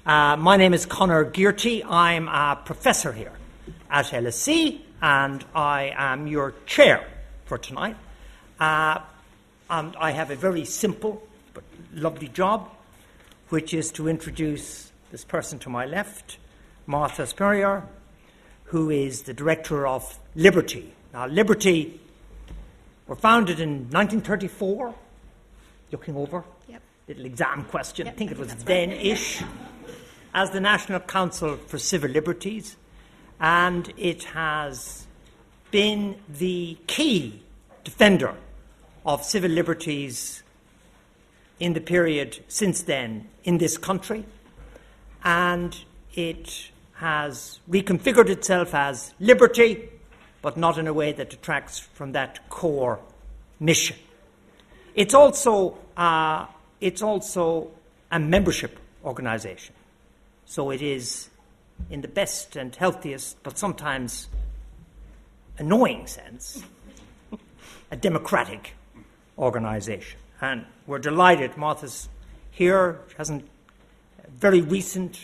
My name is Conor Gearty. I'm a professor here at LSE, and I am your chair for tonight. And I have a very simple but lovely job, which is to introduce this person to my left, Martha Spurrier, who is the director of Liberty. Now, Liberty were founded in 1934, looking over, little exam question, I think it was then-ish, as the National Council for Civil Liberties, and it has been the key defender of civil liberties in the period since then in this country, and it has reconfigured itself as liberty, but not in a way that detracts from that core mission. It's also a membership organisation. So it is, in the best and healthiest, but sometimes annoying sense, a democratic organisation. And we're delighted Martha's here. She has a very recent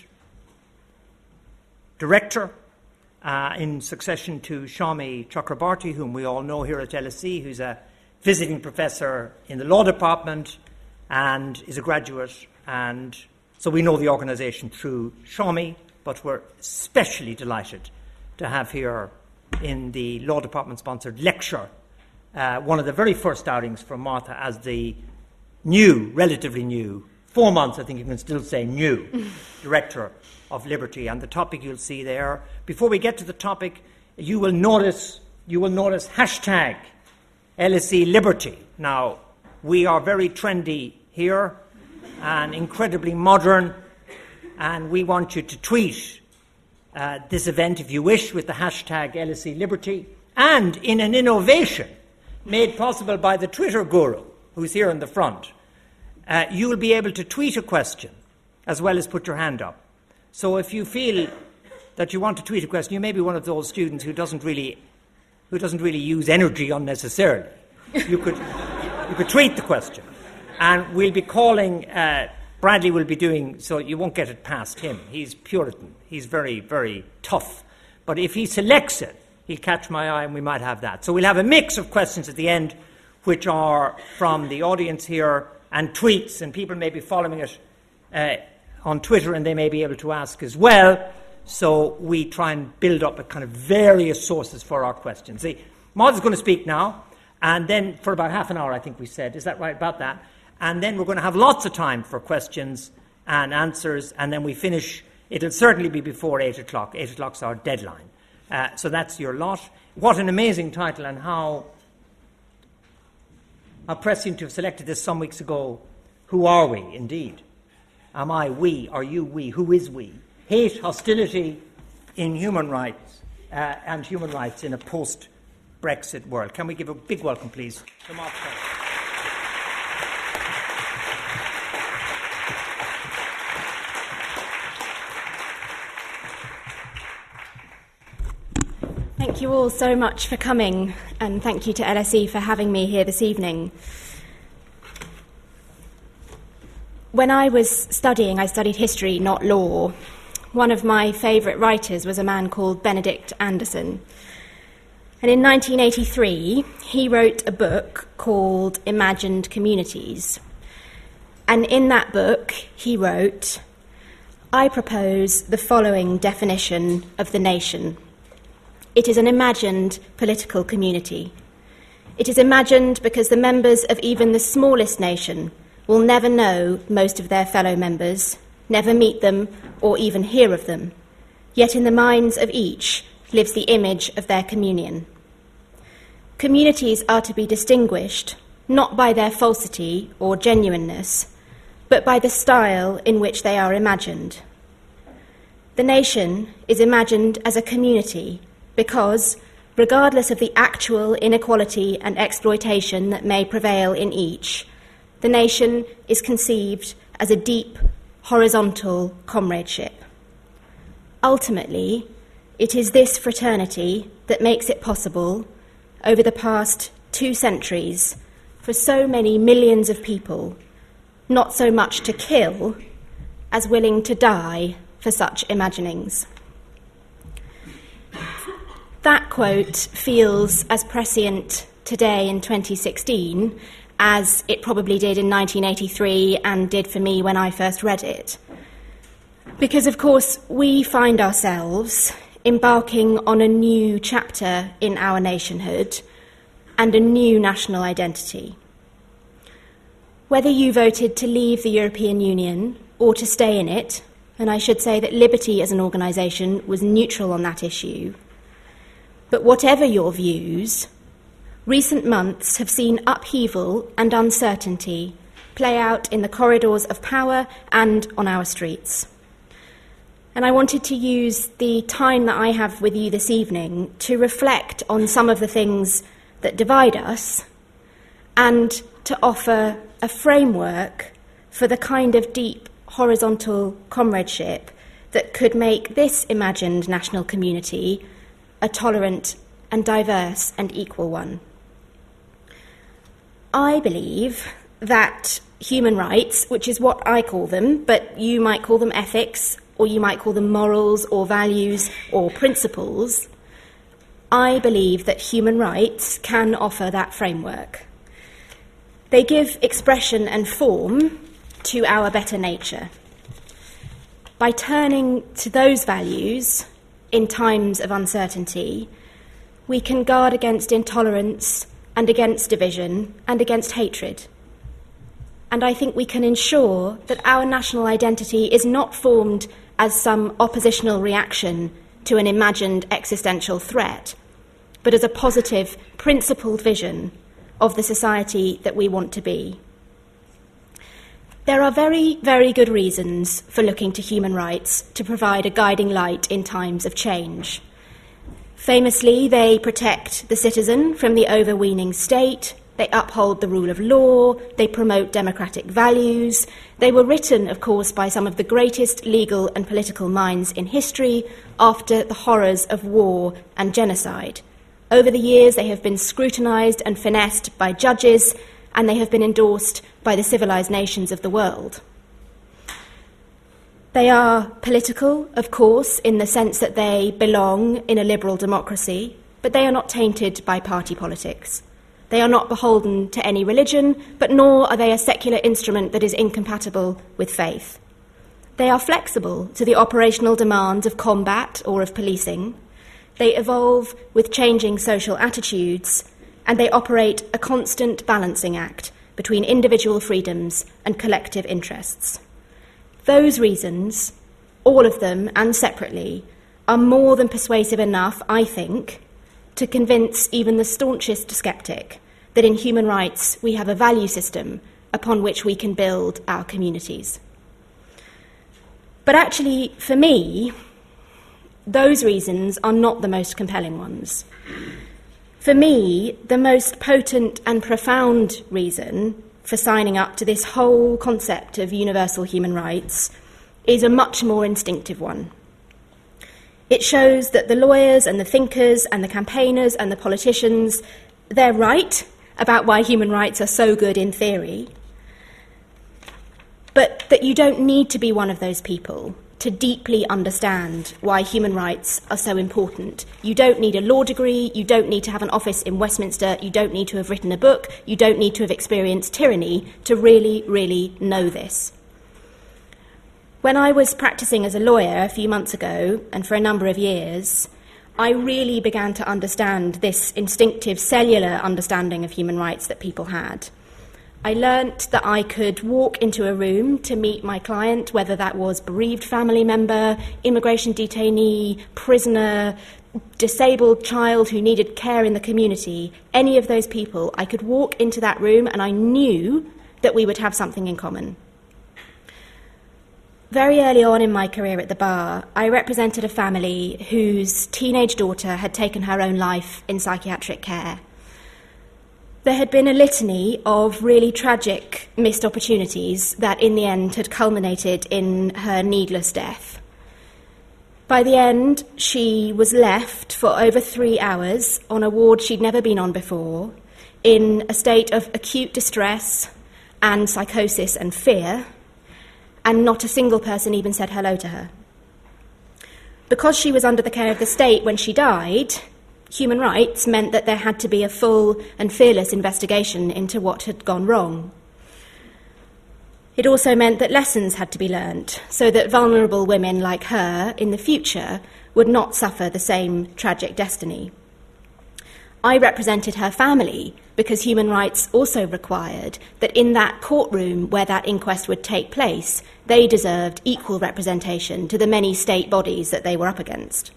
director in succession to Shami Chakrabarti, whom we all know here at LSE, who's a visiting professor in the law department and is a graduate, and so we know the organisation through Shami, but we're especially delighted to have here in the law department sponsored lecture one of the very first outings from Martha as the new, relatively new, 4 months I think you can still say new, director of Liberty. And the topic you'll see there. Before we get to the topic, you will notice hashtag LSE Liberty. Now, we are very trendy here and incredibly modern, and we want you to tweet this event, if you wish, with the hashtag LSE Liberty, and in an innovation made possible by the Twitter guru, who's here in the front, you will be able to tweet a question as well as put your hand up. So if you feel that you want to tweet a question, you may be one of those students who doesn't really use energy unnecessarily. You could tweet the question. And we'll be calling, Bradley will be doing, so you won't get it past him. He's Puritan. He's very, very tough. But if he selects it, he'll catch my eye and we might have that. So we'll have a mix of questions at the end, which are from the audience here, and tweets, and people may be following it on Twitter and they may be able to ask as well. So we try and build up a kind of various sources for our questions. See, Martha's going to speak now, and then for about half an hour, I think we said. Is that right about that? And then we're going to have lots of time for questions and answers, and then we finish. It'll certainly be before 8 o'clock. 8 o'clock's our deadline. So that's your lot. What an amazing title, and how prescient to have selected this some weeks ago. Who are we, indeed? Am I we? Are you we? Who is we? Hate, hostility in human rights, and human rights in a post-Brexit world. Can we give a big welcome, please, to Martha? Thank you all so much for coming, and thank you to LSE for having me here this evening. When I was studying, I studied history, not law. One of my favourite writers was a man called Benedict Anderson. And in 1983, he wrote a book called Imagined Communities. And in that book, he wrote, "I propose the following definition of the nation. It is an imagined political community. It is imagined because the members of even the smallest nation will never know most of their fellow members, never meet them or even hear of them. Yet in the minds of each lives the image of their communion. Communities are to be distinguished not by their falsity or genuineness, but by the style in which they are imagined. The nation is imagined as a community because, regardless of the actual inequality and exploitation that may prevail in each, the nation is conceived as a deep, horizontal comradeship. Ultimately, it is this fraternity that makes it possible, over the past 2 centuries, for so many millions of people, not so much to kill, as willing to die for such imaginings. That quote feels as prescient today in 2016 as it probably did in 1983 and did for me when I first read it. Because, of course, we find ourselves embarking on a new chapter in our nationhood and a new national identity. Whether you voted to leave the European Union or to stay in it, and I should say that Liberty as an organisation was neutral on that issue, but whatever your views, recent months have seen upheaval and uncertainty play out in the corridors of power and on our streets. And I wanted to use the time that I have with you this evening to reflect on some of the things that divide us and to offer a framework for the kind of deep horizontal comradeship that could make this imagined national community a tolerant and diverse and equal one. I believe that human rights, which is what I call them, but you might call them ethics, or you might call them morals or values or principles, I believe that human rights can offer that framework. They give expression and form to our better nature. By turning to those values in times of uncertainty, we can guard against intolerance and against division and against hatred. And I think we can ensure that our national identity is not formed as some oppositional reaction to an imagined existential threat, but as a positive, principled vision of the society that we want to be. There are very, very good reasons for looking to human rights to provide a guiding light in times of change. Famously, they protect the citizen from the overweening state, they uphold the rule of law, they promote democratic values. They were written, of course, by some of the greatest legal and political minds in history after the horrors of war and genocide. Over the years, they have been scrutinised and finessed by judges, and they have been endorsed by the civilised nations of the world. They are political, of course, in the sense that they belong in a liberal democracy, but they are not tainted by party politics. They are not beholden to any religion, but nor are they a secular instrument that is incompatible with faith. They are flexible to the operational demands of combat or of policing. They evolve with changing social attitudes, and they operate a constant balancing act between individual freedoms and collective interests. Those reasons, all of them and separately, are more than persuasive enough, I think, to convince even the staunchest sceptic that in human rights we have a value system upon which we can build our communities. But actually, for me, those reasons are not the most compelling ones. For me, the most potent and profound reason for signing up to this whole concept of universal human rights is a much more instinctive one. It shows that the lawyers and the thinkers and the campaigners and the politicians, they're right about why human rights are so good in theory, but that you don't need to be one of those people to deeply understand why human rights are so important. You don't need a law degree, you don't need to have an office in Westminster, you don't need to have written a book, you don't need to have experienced tyranny to really, really know this. When I was practicing as a lawyer a few months ago, and for a number of years, I really began to understand this instinctive cellular understanding of human rights that people had. I learnt that I could walk into a room to meet my client, whether that was bereaved family member, immigration detainee, prisoner, disabled child who needed care in the community, any of those people. I could walk into that room and I knew that we would have something in common. Very early on in my career at the bar, I represented a family whose teenage daughter had taken her own life in psychiatric care. There had been a litany of really tragic missed opportunities that in the end had culminated in her needless death. By the end, she was left for over 3 hours on a ward she'd never been on before, in a state of acute distress and psychosis and fear. and not a single person even said hello to her. Because she was under the care of the state when she died, human rights meant that there had to be a full and fearless investigation into what had gone wrong. It also meant that lessons had to be learnt, so that vulnerable women like her in the future would not suffer the same tragic destiny. I represented her family because human rights also required that in that courtroom where that inquest would take place, they deserved equal representation to the many state bodies that they were up against.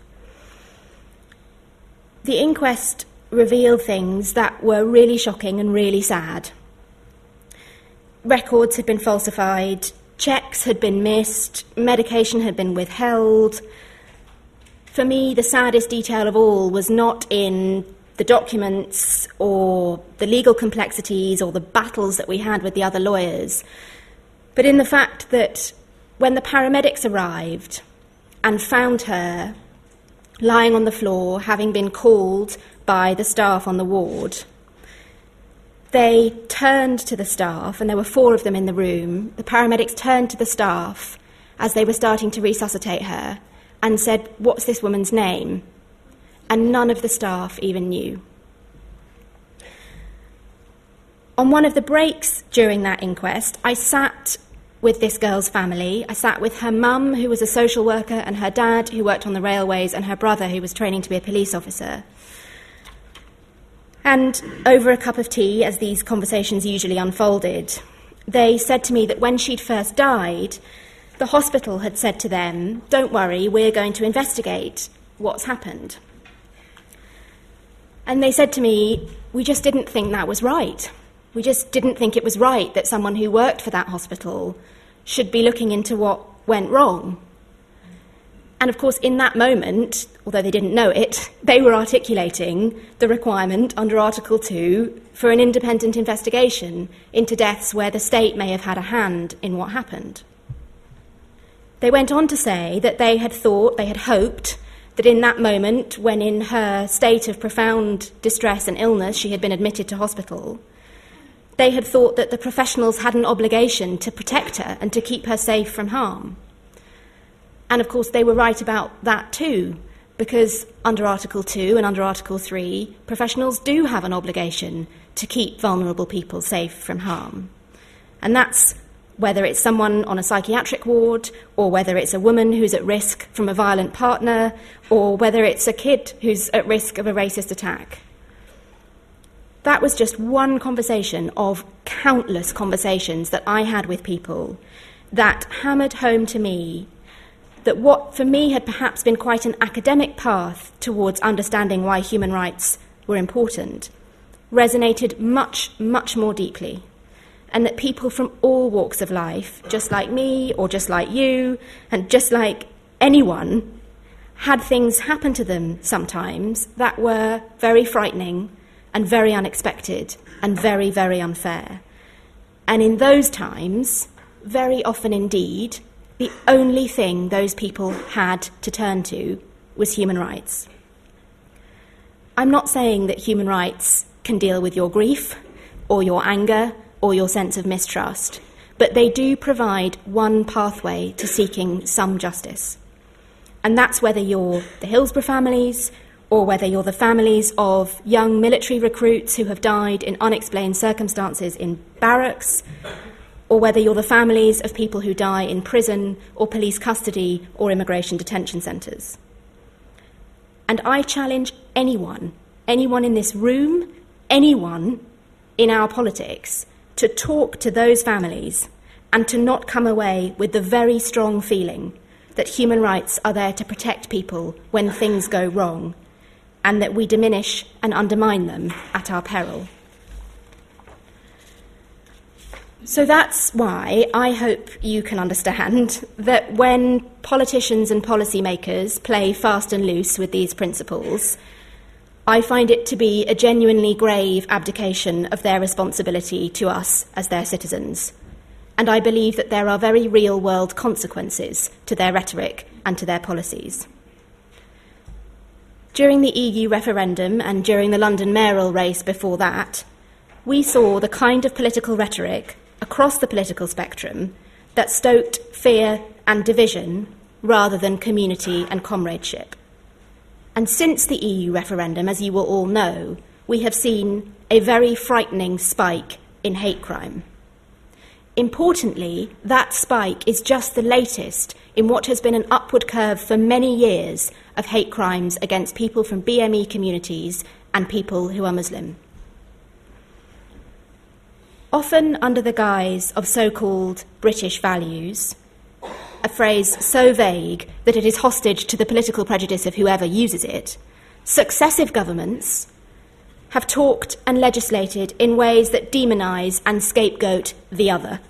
The inquest revealed things that were really shocking and really sad. Records had been falsified, checks had been missed, medication had been withheld. For me, the saddest detail of all was not in the documents or the legal complexities or the battles that we had with the other lawyers, but in the fact that when the paramedics arrived and found her lying on the floor, having been called by the staff on the ward, they turned to the staff, and there were 4 of them in the room. The paramedics turned to the staff as they were starting to resuscitate her and said, "What's this woman's name?" And none of the staff even knew. On one of the breaks during that inquest, I sat with this girl's family. I sat with her mum, who was a social worker, and her dad, who worked on the railways, and her brother, who was training to be a police officer. And over a cup of tea, as these conversations usually unfolded, they said to me that when she'd first died, the hospital had said to them, "Don't worry, we're going to investigate what's happened." And they said to me, "We just didn't think that was right. We just didn't think it was right that someone who worked for that hospital should be looking into what went wrong." And of course, in that moment, although they didn't know it, they were articulating the requirement under Article 2 for an independent investigation into deaths where the state may have had a hand in what happened. They went on to say that they had hoped that in that moment, when in her state of profound distress and illness she had been admitted to hospital, they had thought that the professionals had an obligation to protect her and to keep her safe from harm. And of course they were right about that too, because under Article 2 and under Article 3, professionals do have an obligation to keep vulnerable people safe from harm. And that's whether it's someone on a psychiatric ward, or whether it's a woman who's at risk from a violent partner, or whether it's a kid who's at risk of a racist attack. That was just one conversation of countless conversations that I had with people that hammered home to me that what for me had perhaps been quite an academic path towards understanding why human rights were important resonated much, much more deeply, and that people from all walks of life, just like me or just like you and just like anyone, had things happen to them sometimes that were very frightening and very unexpected and very, very unfair. And in those times, very often indeed, the only thing those people had to turn to was human rights. I'm not saying that human rights can deal with your grief or your anger or your sense of mistrust, but they do provide one pathway to seeking some justice. And that's whether you're the Hillsborough families, or whether you're the families of young military recruits who have died in unexplained circumstances in barracks, or whether you're the families of people who die in prison or police custody or immigration detention centres. And I challenge anyone in this room, anyone in our politics, to talk to those families and to not come away with the very strong feeling that human rights are there to protect people when things go wrong, and that we diminish and undermine them at our peril. So that's why I hope you can understand that when politicians and policymakers play fast and loose with these principles, I find it to be a genuinely grave abdication of their responsibility to us as their citizens. And I believe that there are very real-world consequences to their rhetoric and to their policies. During the EU referendum and during the London mayoral race before that, we saw the kind of political rhetoric across the political spectrum that stoked fear and division rather than community and comradeship. And since the EU referendum, as you will all know, we have seen a very frightening spike in hate crime. Importantly, that spike is just the latest in what has been an upward curve for many years of hate crimes against people from BME communities and people who are Muslim. Often under the guise of so-called British values, a phrase so vague that it is hostage to the political prejudice of whoever uses it, successive governments have talked and legislated in ways that demonise and scapegoat the other.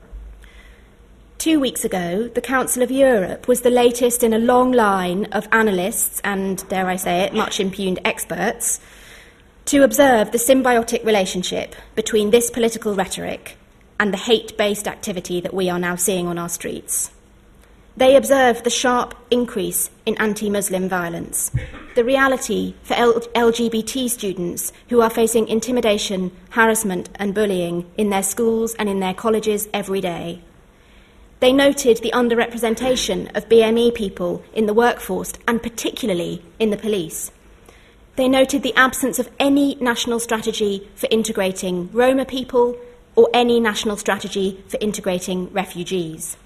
2 weeks ago, the Council of Europe was the latest in a long line of analysts and, dare I say it, much impugned experts to observe the symbiotic relationship between this political rhetoric and the hate-based activity that we are now seeing on our streets. They observed the sharp increase in anti-Muslim violence, the reality for LGBT students who are facing intimidation, harassment and bullying in their schools and in their colleges every day. They noted the underrepresentation of BME people in the workforce and particularly in the police. They noted the absence of any national strategy for integrating Roma people or any national strategy for integrating refugees.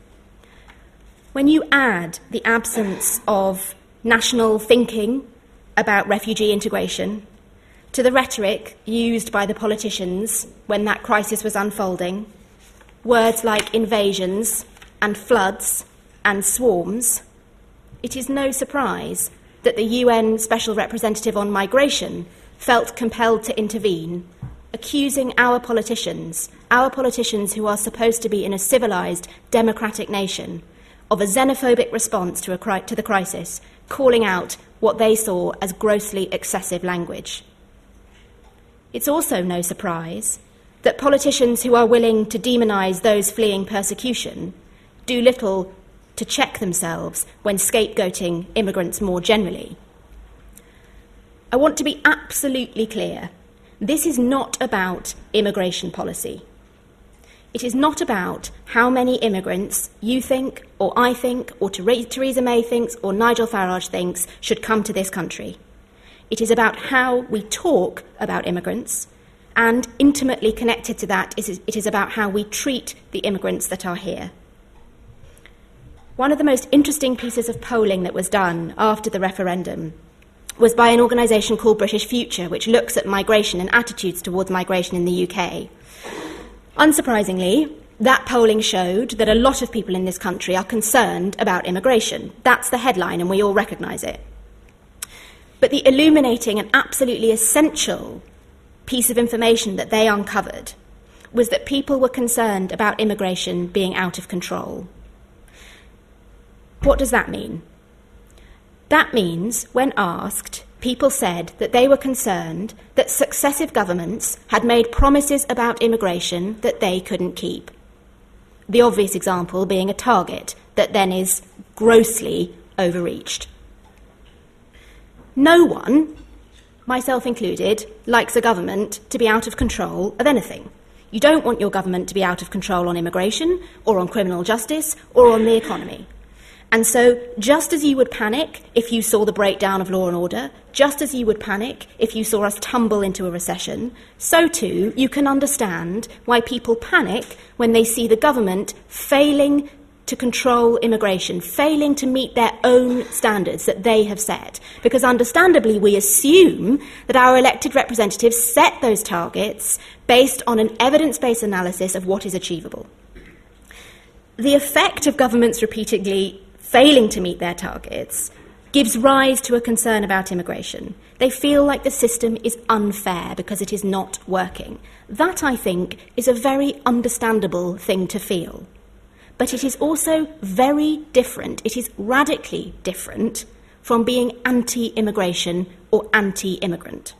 When you add the absence of national thinking about refugee integration to the rhetoric used by the politicians when that crisis was unfolding, words like invasions and floods and swarms, it is no surprise that the UN Special Representative on Migration felt compelled to intervene, accusing our politicians who are supposed to be in a civilised, democratic nation, of a xenophobic response to the crisis, calling out what they saw as grossly excessive language. It's also no surprise that politicians who are willing to demonise those fleeing persecution do little to check themselves when scapegoating immigrants more generally. I want to be absolutely clear. This is not about immigration policy. It is not about how many immigrants you think, or I think, or Theresa May thinks, or Nigel Farage thinks should come to this country. It is about how we talk about immigrants, and intimately connected to that, it is about how we treat the immigrants that are here. One of the most interesting pieces of polling that was done after the referendum was by an organisation called British Future, which looks at migration and attitudes towards migration in the UK. Unsurprisingly, that polling showed that a lot of people in this country are concerned about immigration. That's the headline, and we all recognise it. But the illuminating and absolutely essential piece of information that they uncovered was that people were concerned about immigration being out of control. What does that mean? That means, when asked, people said that they were concerned that successive governments had made promises about immigration that they couldn't keep. The obvious example being a target that then is grossly overreached. No one, myself included, likes a government to be out of control of anything. You don't want your government to be out of control on immigration or on criminal justice or on the economy. And so, just as you would panic if you saw the breakdown of law and order, just as you would panic if you saw us tumble into a recession, so too you can understand why people panic when they see the government failing to control immigration, failing to meet their own standards that they have set. Because understandably, we assume that our elected representatives set those targets based on an evidence-based analysis of what is achievable. The effect of governments repeatedly failing to meet their targets gives rise to a concern about immigration. They feel like the system is unfair because it is not working. That, I think, is a very understandable thing to feel. But it is also very different, it is radically different from being anti-immigration or anti-immigrant.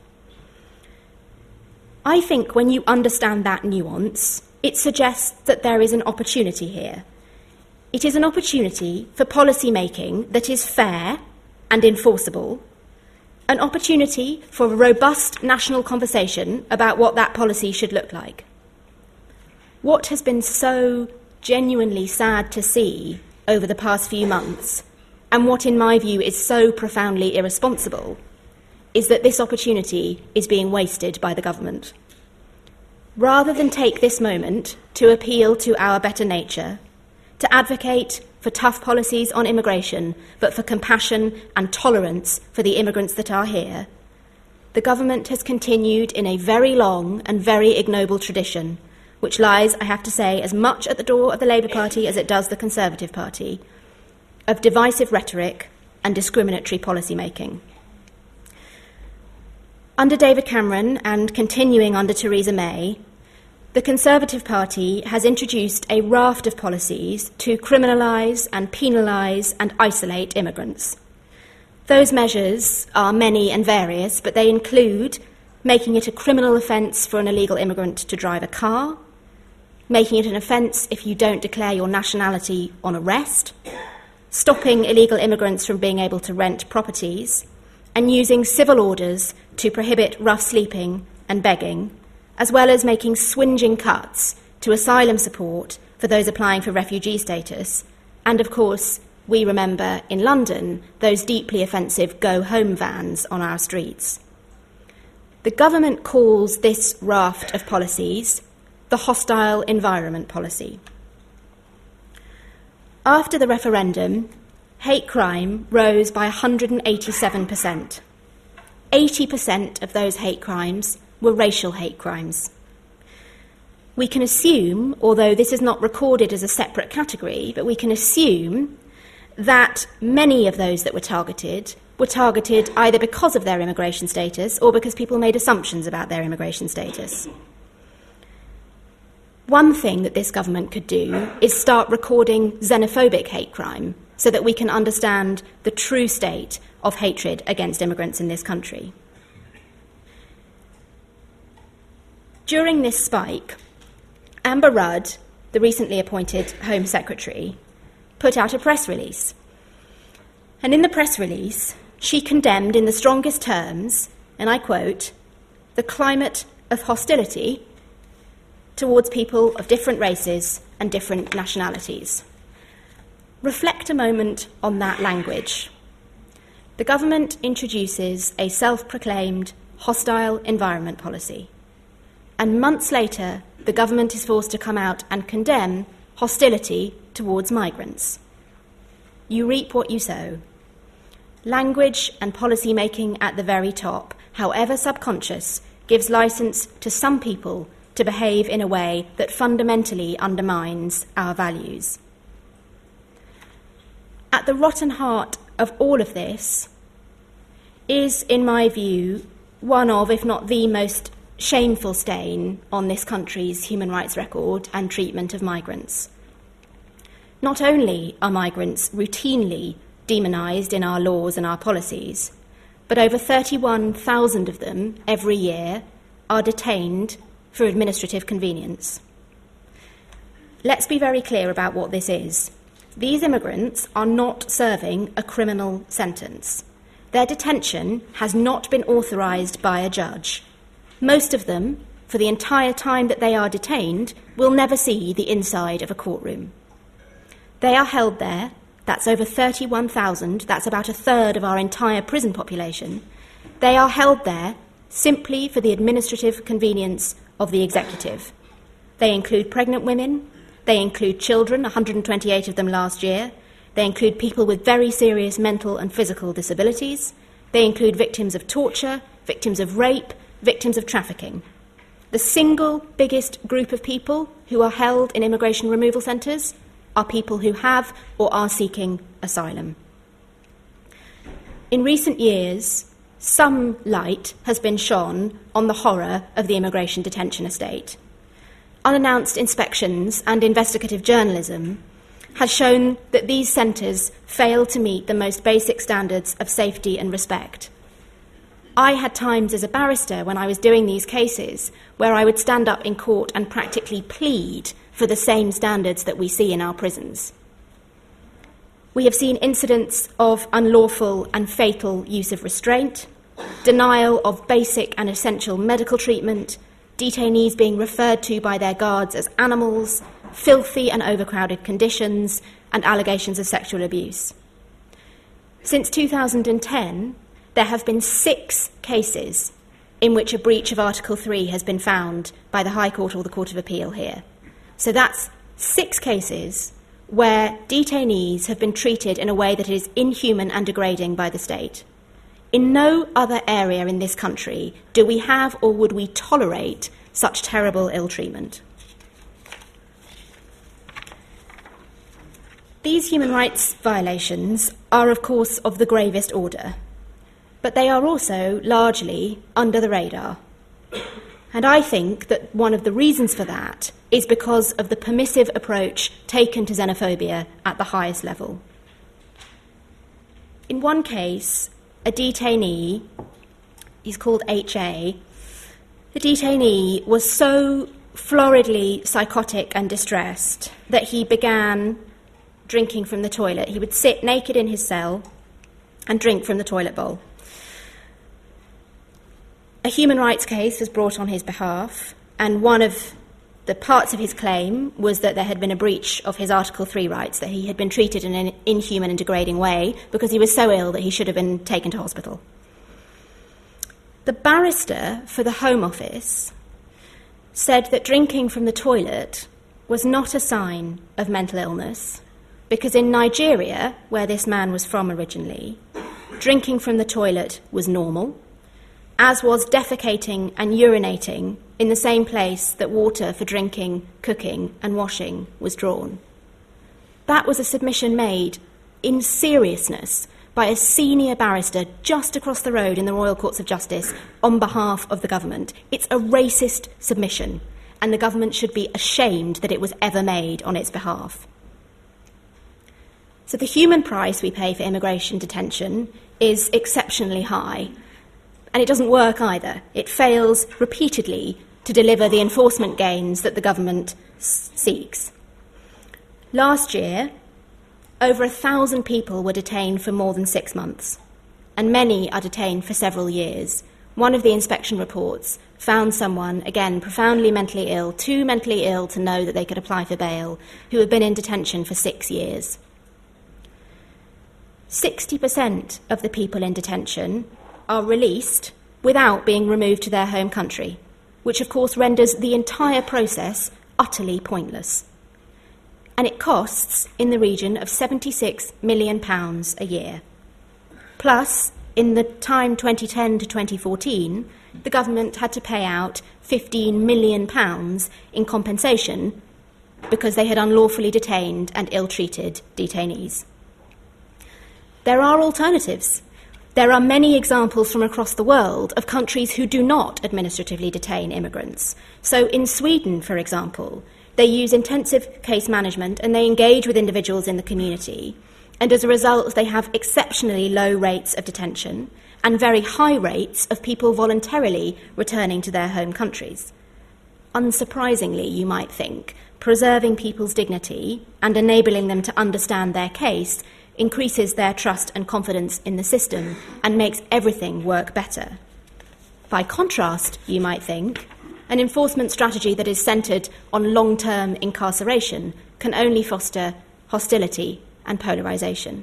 I think when you understand that nuance, it suggests that there is an opportunity here. It is an opportunity for policy making that is fair and enforceable, an opportunity for a robust national conversation about what that policy should look like. What has been so genuinely sad to see over the past few months, and what in my view is so profoundly irresponsible, is that this opportunity is being wasted by the government. Rather than take this moment to appeal to our better nature, to advocate for tough policies on immigration, but for compassion and tolerance for the immigrants that are here, the government has continued in a very long and very ignoble tradition, which lies, I have to say, as much at the door of the Labour Party as it does the Conservative Party, of divisive rhetoric and discriminatory policy making. Under David Cameron and continuing under Theresa May, the Conservative Party has introduced a raft of policies to criminalise and penalise and isolate immigrants. Those measures are many and various, but they include making it a criminal offence for an illegal immigrant to drive a car, making it an offence if you don't declare your nationality on arrest, stopping illegal immigrants from being able to rent properties, and using civil orders to prohibit rough sleeping and begging, as well as making swinging cuts to asylum support for those applying for refugee status, and of course, we remember in London those deeply offensive go-home vans on our streets. The government calls this raft of policies the hostile environment policy. After the referendum, hate crime rose by 187%. 80% of those hate crimes were racial hate crimes. We can assume, although this is not recorded as a separate category, but we can assume that many of those that were targeted either because of their immigration status or because people made assumptions about their immigration status. One thing that this government could do is start recording xenophobic hate crime so that we can understand the true state of hatred against immigrants in this country. During this spike, Amber Rudd, the recently appointed Home Secretary, put out a press release. And in the press release, she condemned in the strongest terms, and I quote, the climate of hostility towards people of different races and different nationalities. Reflect a moment on that language. The government introduces a self-proclaimed hostile environment policy. And months later, the government is forced to come out and condemn hostility towards migrants. You reap what you sow. Language and policy making at the very top, however subconscious, gives licence to some people to behave in a way that fundamentally undermines our values. At the rotten heart of all of this is, in my view, one of, if not the most shameful stain on this country's human rights record and treatment of migrants. Not only are migrants routinely demonised in our laws and our policies, but over 31,000 of them every year are detained for administrative convenience. Let's be very clear about what this is. These immigrants are not serving a criminal sentence. Their detention has not been authorised by a judge. Most of them, for the entire time that they are detained, will never see the inside of a courtroom. They are held there. That's over 31,000. That's about a third of our entire prison population. They are held there simply for the administrative convenience of the executive. They include pregnant women. They include children, 128 of them last year. They include people with very serious mental and physical disabilities. They include victims of torture, victims of rape, victims of trafficking. The single biggest group of people who are held in immigration removal centres are people who have or are seeking asylum. In recent years, some light has been shone on the horror of the immigration detention estate. Unannounced inspections and investigative journalism has shown that these centres fail to meet the most basic standards of safety and respect. I had times as a barrister when I was doing these cases where I would stand up in court and practically plead for the same standards that we see in our prisons. We have seen incidents of unlawful and fatal use of restraint, denial of basic and essential medical treatment, detainees being referred to by their guards as animals, filthy and overcrowded conditions, and allegations of sexual abuse. Since 2010, there have been 6 cases in which a breach of Article 3 has been found by the High Court or the Court of Appeal here. So that's 6 cases where detainees have been treated in a way that is inhuman and degrading by the state. In no other area in this country do we have or would we tolerate such terrible ill treatment. These human rights violations are, of course, of the gravest order, but they are also largely under the radar. And I think that one of the reasons for that is because of the permissive approach taken to xenophobia at the highest level. In one case, a detainee, he's called H.A., the detainee was so floridly psychotic and distressed that he began drinking from the toilet. He would sit naked in his cell and drink from the toilet bowl. A human rights case was brought on his behalf, and one of the parts of his claim was that there had been a breach of his Article 3 rights, that he had been treated in an inhuman and degrading way because he was so ill that he should have been taken to hospital. The barrister for the Home Office said that drinking from the toilet was not a sign of mental illness, because in Nigeria, where this man was from originally, drinking from the toilet was normal, as was defecating and urinating in the same place that water for drinking, cooking and washing was drawn. That was a submission made in seriousness by a senior barrister just across the road in the Royal Courts of Justice on behalf of the government. It's a racist submission, and the government should be ashamed that it was ever made on its behalf. So the human price we pay for immigration detention is exceptionally high, and it doesn't work either. It fails repeatedly to deliver the enforcement gains that the government seeks. Last year, over 1,000 people were detained for more than 6 months, and many are detained for several years. One of the inspection reports found someone, again, profoundly mentally ill, too mentally ill to know that they could apply for bail, who had been in detention for 6 years. 60% of the people in detention are released without being removed to their home country, which of course renders the entire process utterly pointless. And it costs in the region of £76 million a year. Plus, in the time 2010 to 2014, the government had to pay out £15 million in compensation because they had unlawfully detained and ill-treated detainees. There are alternatives. There are many examples from across the world of countries who do not administratively detain immigrants. So in Sweden, for example, they use intensive case management and they engage with individuals in the community. And as a result, they have exceptionally low rates of detention and very high rates of people voluntarily returning to their home countries. Unsurprisingly, you might think, preserving people's dignity and enabling them to understand their case increases their trust and confidence in the system and makes everything work better. By contrast, you might think, an enforcement strategy that is centred on long-term incarceration can only foster hostility and polarisation.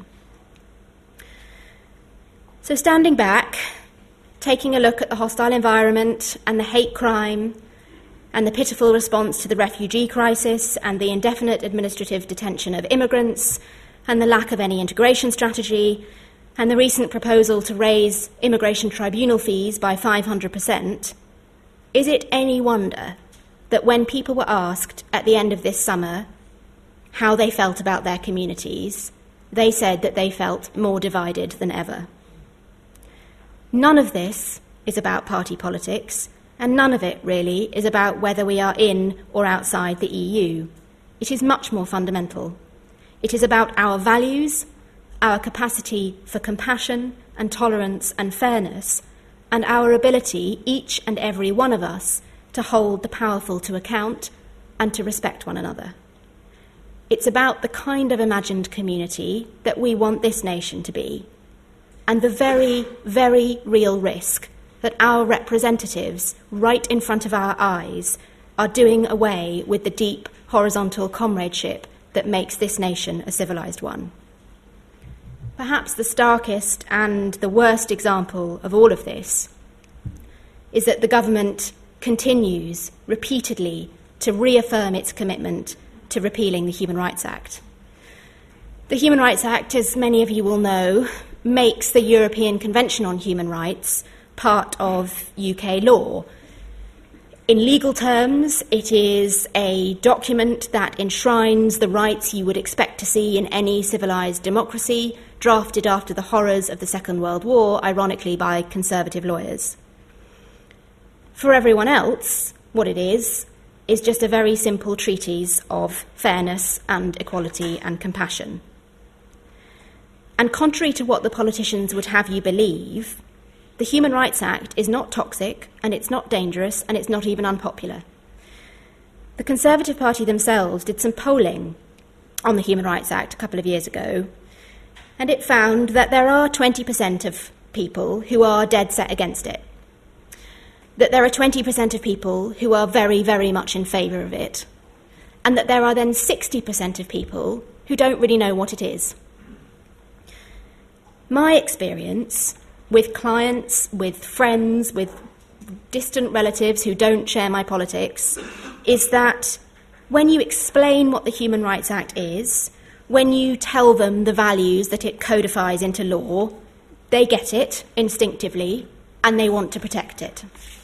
So standing back, taking a look at the hostile environment and the hate crime and the pitiful response to the refugee crisis and the indefinite administrative detention of immigrants and the lack of any integration strategy, and the recent proposal to raise immigration tribunal fees by 500%, is it any wonder that when people were asked at the end of this summer how they felt about their communities, they said that they felt more divided than ever? None of this is about party politics, and none of it, really, is about whether we are in or outside the EU. It is much more fundamental. It is about our values, our capacity for compassion and tolerance and fairness, and our ability, each and every one of us, to hold the powerful to account and to respect one another. It's about the kind of imagined community that we want this nation to be, and the very, very real risk that our representatives, right in front of our eyes, are doing away with the deep horizontal comradeship that makes this nation a civilised one. Perhaps the starkest and the worst example of all of this is that the government continues repeatedly to reaffirm its commitment to repealing the Human Rights Act. The Human Rights Act, as many of you will know, makes the European Convention on Human Rights part of UK law. In legal terms, it is a document that enshrines the rights you would expect to see in any civilised democracy, drafted after the horrors of the Second World War, ironically by conservative lawyers. For everyone else, what it is just a very simple treatise of fairness and equality and compassion. And contrary to what the politicians would have you believe, the Human Rights Act is not toxic, and it's not dangerous, and it's not even unpopular. The Conservative Party themselves did some polling on the Human Rights Act a couple of years ago, and it found that there are 20% of people who are dead set against it, that there are 20% of people who are very, very much in favour of it, and that there are then 60% of people who don't really know what it is. My experience with clients, with friends, with distant relatives who don't share my politics, is that when you explain what the Human Rights Act is, when you tell them the values that it codifies into law, they get it instinctively and they want to protect it.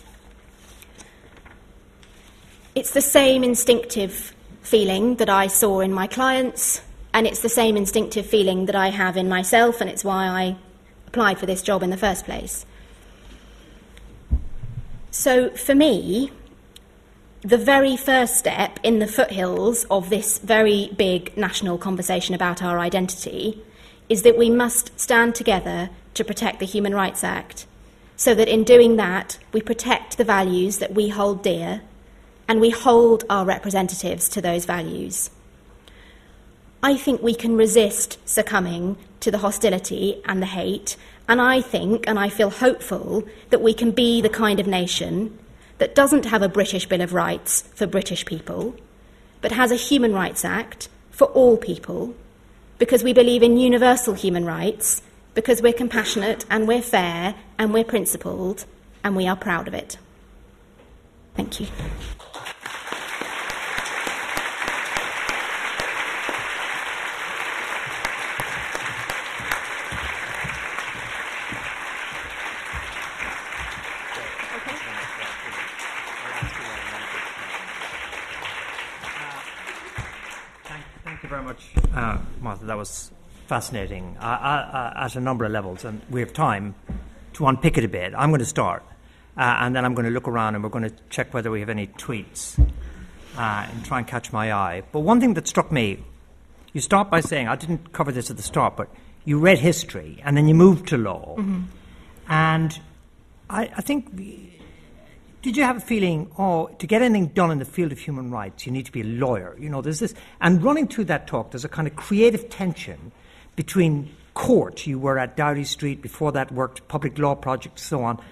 It's the same instinctive feeling that I saw in my clients, and it's the same instinctive feeling that I have in myself, and it's why I applied for this job in the first place. So for me, the very first step in the foothills of this very big national conversation about our identity is that we must stand together to protect the Human Rights Act, so that in doing that we protect the values that we hold dear and we hold our representatives to those values. I think we can resist succumbing to the hostility and the hate, and I think, and I feel hopeful, that we can be the kind of nation that doesn't have a British Bill of Rights for British people, but has a Human Rights Act for all people, because we believe in universal human rights, because we're compassionate and we're fair and we're principled, and we are proud of it. Thank you. Very much, Martha. That was fascinating at a number of levels, and we have time to unpick it a bit. I'm going to start, and then I'm going to look around and we're going to check whether we have any tweets and try and catch my eye. But one thing that struck me, you start by saying, I didn't cover this at the start, but you read history and then you moved to law. Mm-hmm. And I think, did you have a feeling, to get anything done in the field of human rights, you need to be a lawyer? You know, there's this, and running through that talk, there's a kind of creative tension between court, you were at Dowdy Street, before that worked public law projects, so on,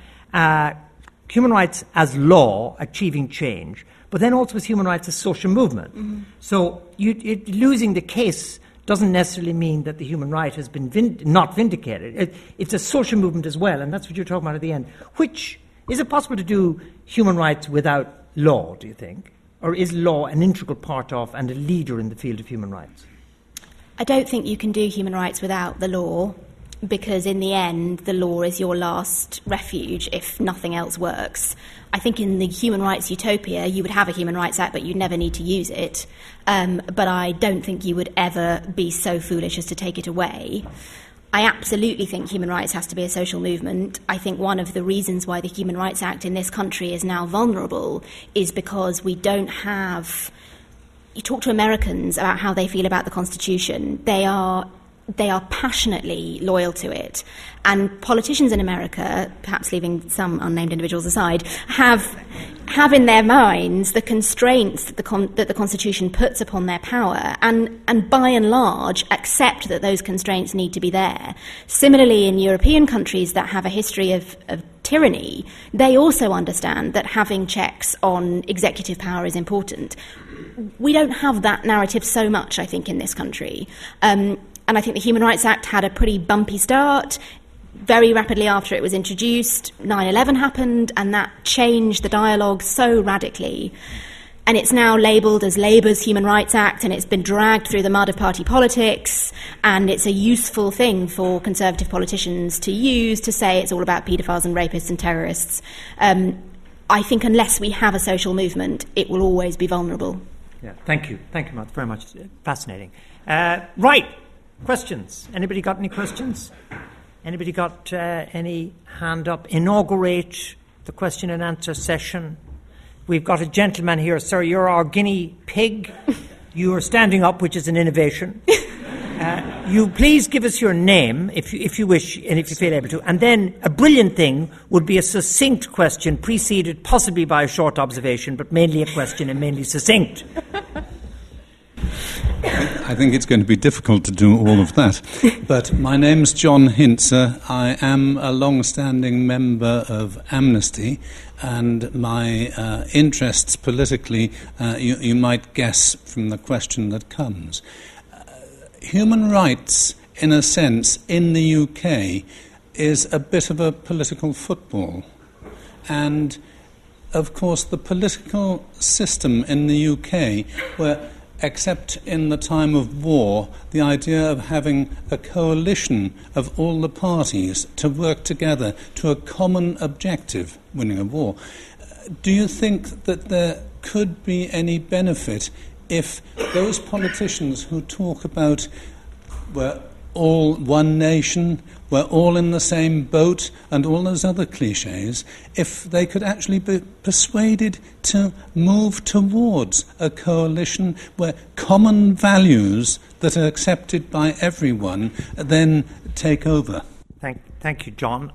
human rights as law, achieving change, but then also as human rights as social movement. Mm-hmm. So losing the case doesn't necessarily mean that the human right has been not vindicated. It's a social movement as well, and that's what you're talking about at the end, which... Is it possible to do human rights without law, do you think? Or is law an integral part of and a leader in the field of human rights? I don't think you can do human rights without the law, because in the end, the law is your last refuge if nothing else works. I think in the human rights utopia, you would have a Human Rights Act, but you'd never need to use it. But I don't think you would ever be so foolish as to take it away. I absolutely think human rights has to be a social movement. I think one of the reasons why the Human Rights Act in this country is now vulnerable is because we don't have... You talk to Americans about how they feel about the Constitution. They are passionately loyal to it. And politicians in America, perhaps leaving some unnamed individuals aside, have in their minds the constraints that the Constitution puts upon their power, and by and large accept that those constraints need to be there. Similarly, in European countries that have a history of tyranny, they also understand that having checks on executive power is important. We don't have that narrative so much, I think, in this country. And I think the Human Rights Act had a pretty bumpy start. Very rapidly after it was introduced, 9/11 happened, and that changed the dialogue so radically. And it's now labelled as Labour's Human Rights Act, and it's been dragged through the mud of party politics, and it's a useful thing for Conservative politicians to use to say it's all about paedophiles and rapists and terrorists. I think unless we have a social movement, it will always be vulnerable. Yeah, thank you. Thank you, Matt, very much. Fascinating. Right, questions? Anybody got any questions? Anybody got any hand up? Inaugurate the question and answer session. We've got a gentleman here, sir. You're our guinea pig. You are standing up, which is an innovation. You please give us your name, if you wish, and if you feel able to. And then a brilliant thing would be a succinct question, preceded possibly by a short observation, but mainly a question and mainly succinct. I think it's going to be difficult to do all of that. But my name's John Hintzer. I am a long-standing member of Amnesty, and my interests politically, you might guess from the question that comes. Human rights, in a sense, in the UK, is a bit of a political football. And, of course, the political system in the UK, where except in the time of war, the idea of having a coalition of all the parties to work together to a common objective, winning a war. Do you think that there could be any benefit if those politicians who talk about we're all one nation, we're all in the same boat, and all those other cliches, if they could actually be persuaded to move towards a coalition where common values that are accepted by everyone then take over? Thank you, John.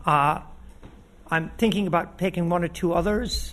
I'm thinking about taking one or two others.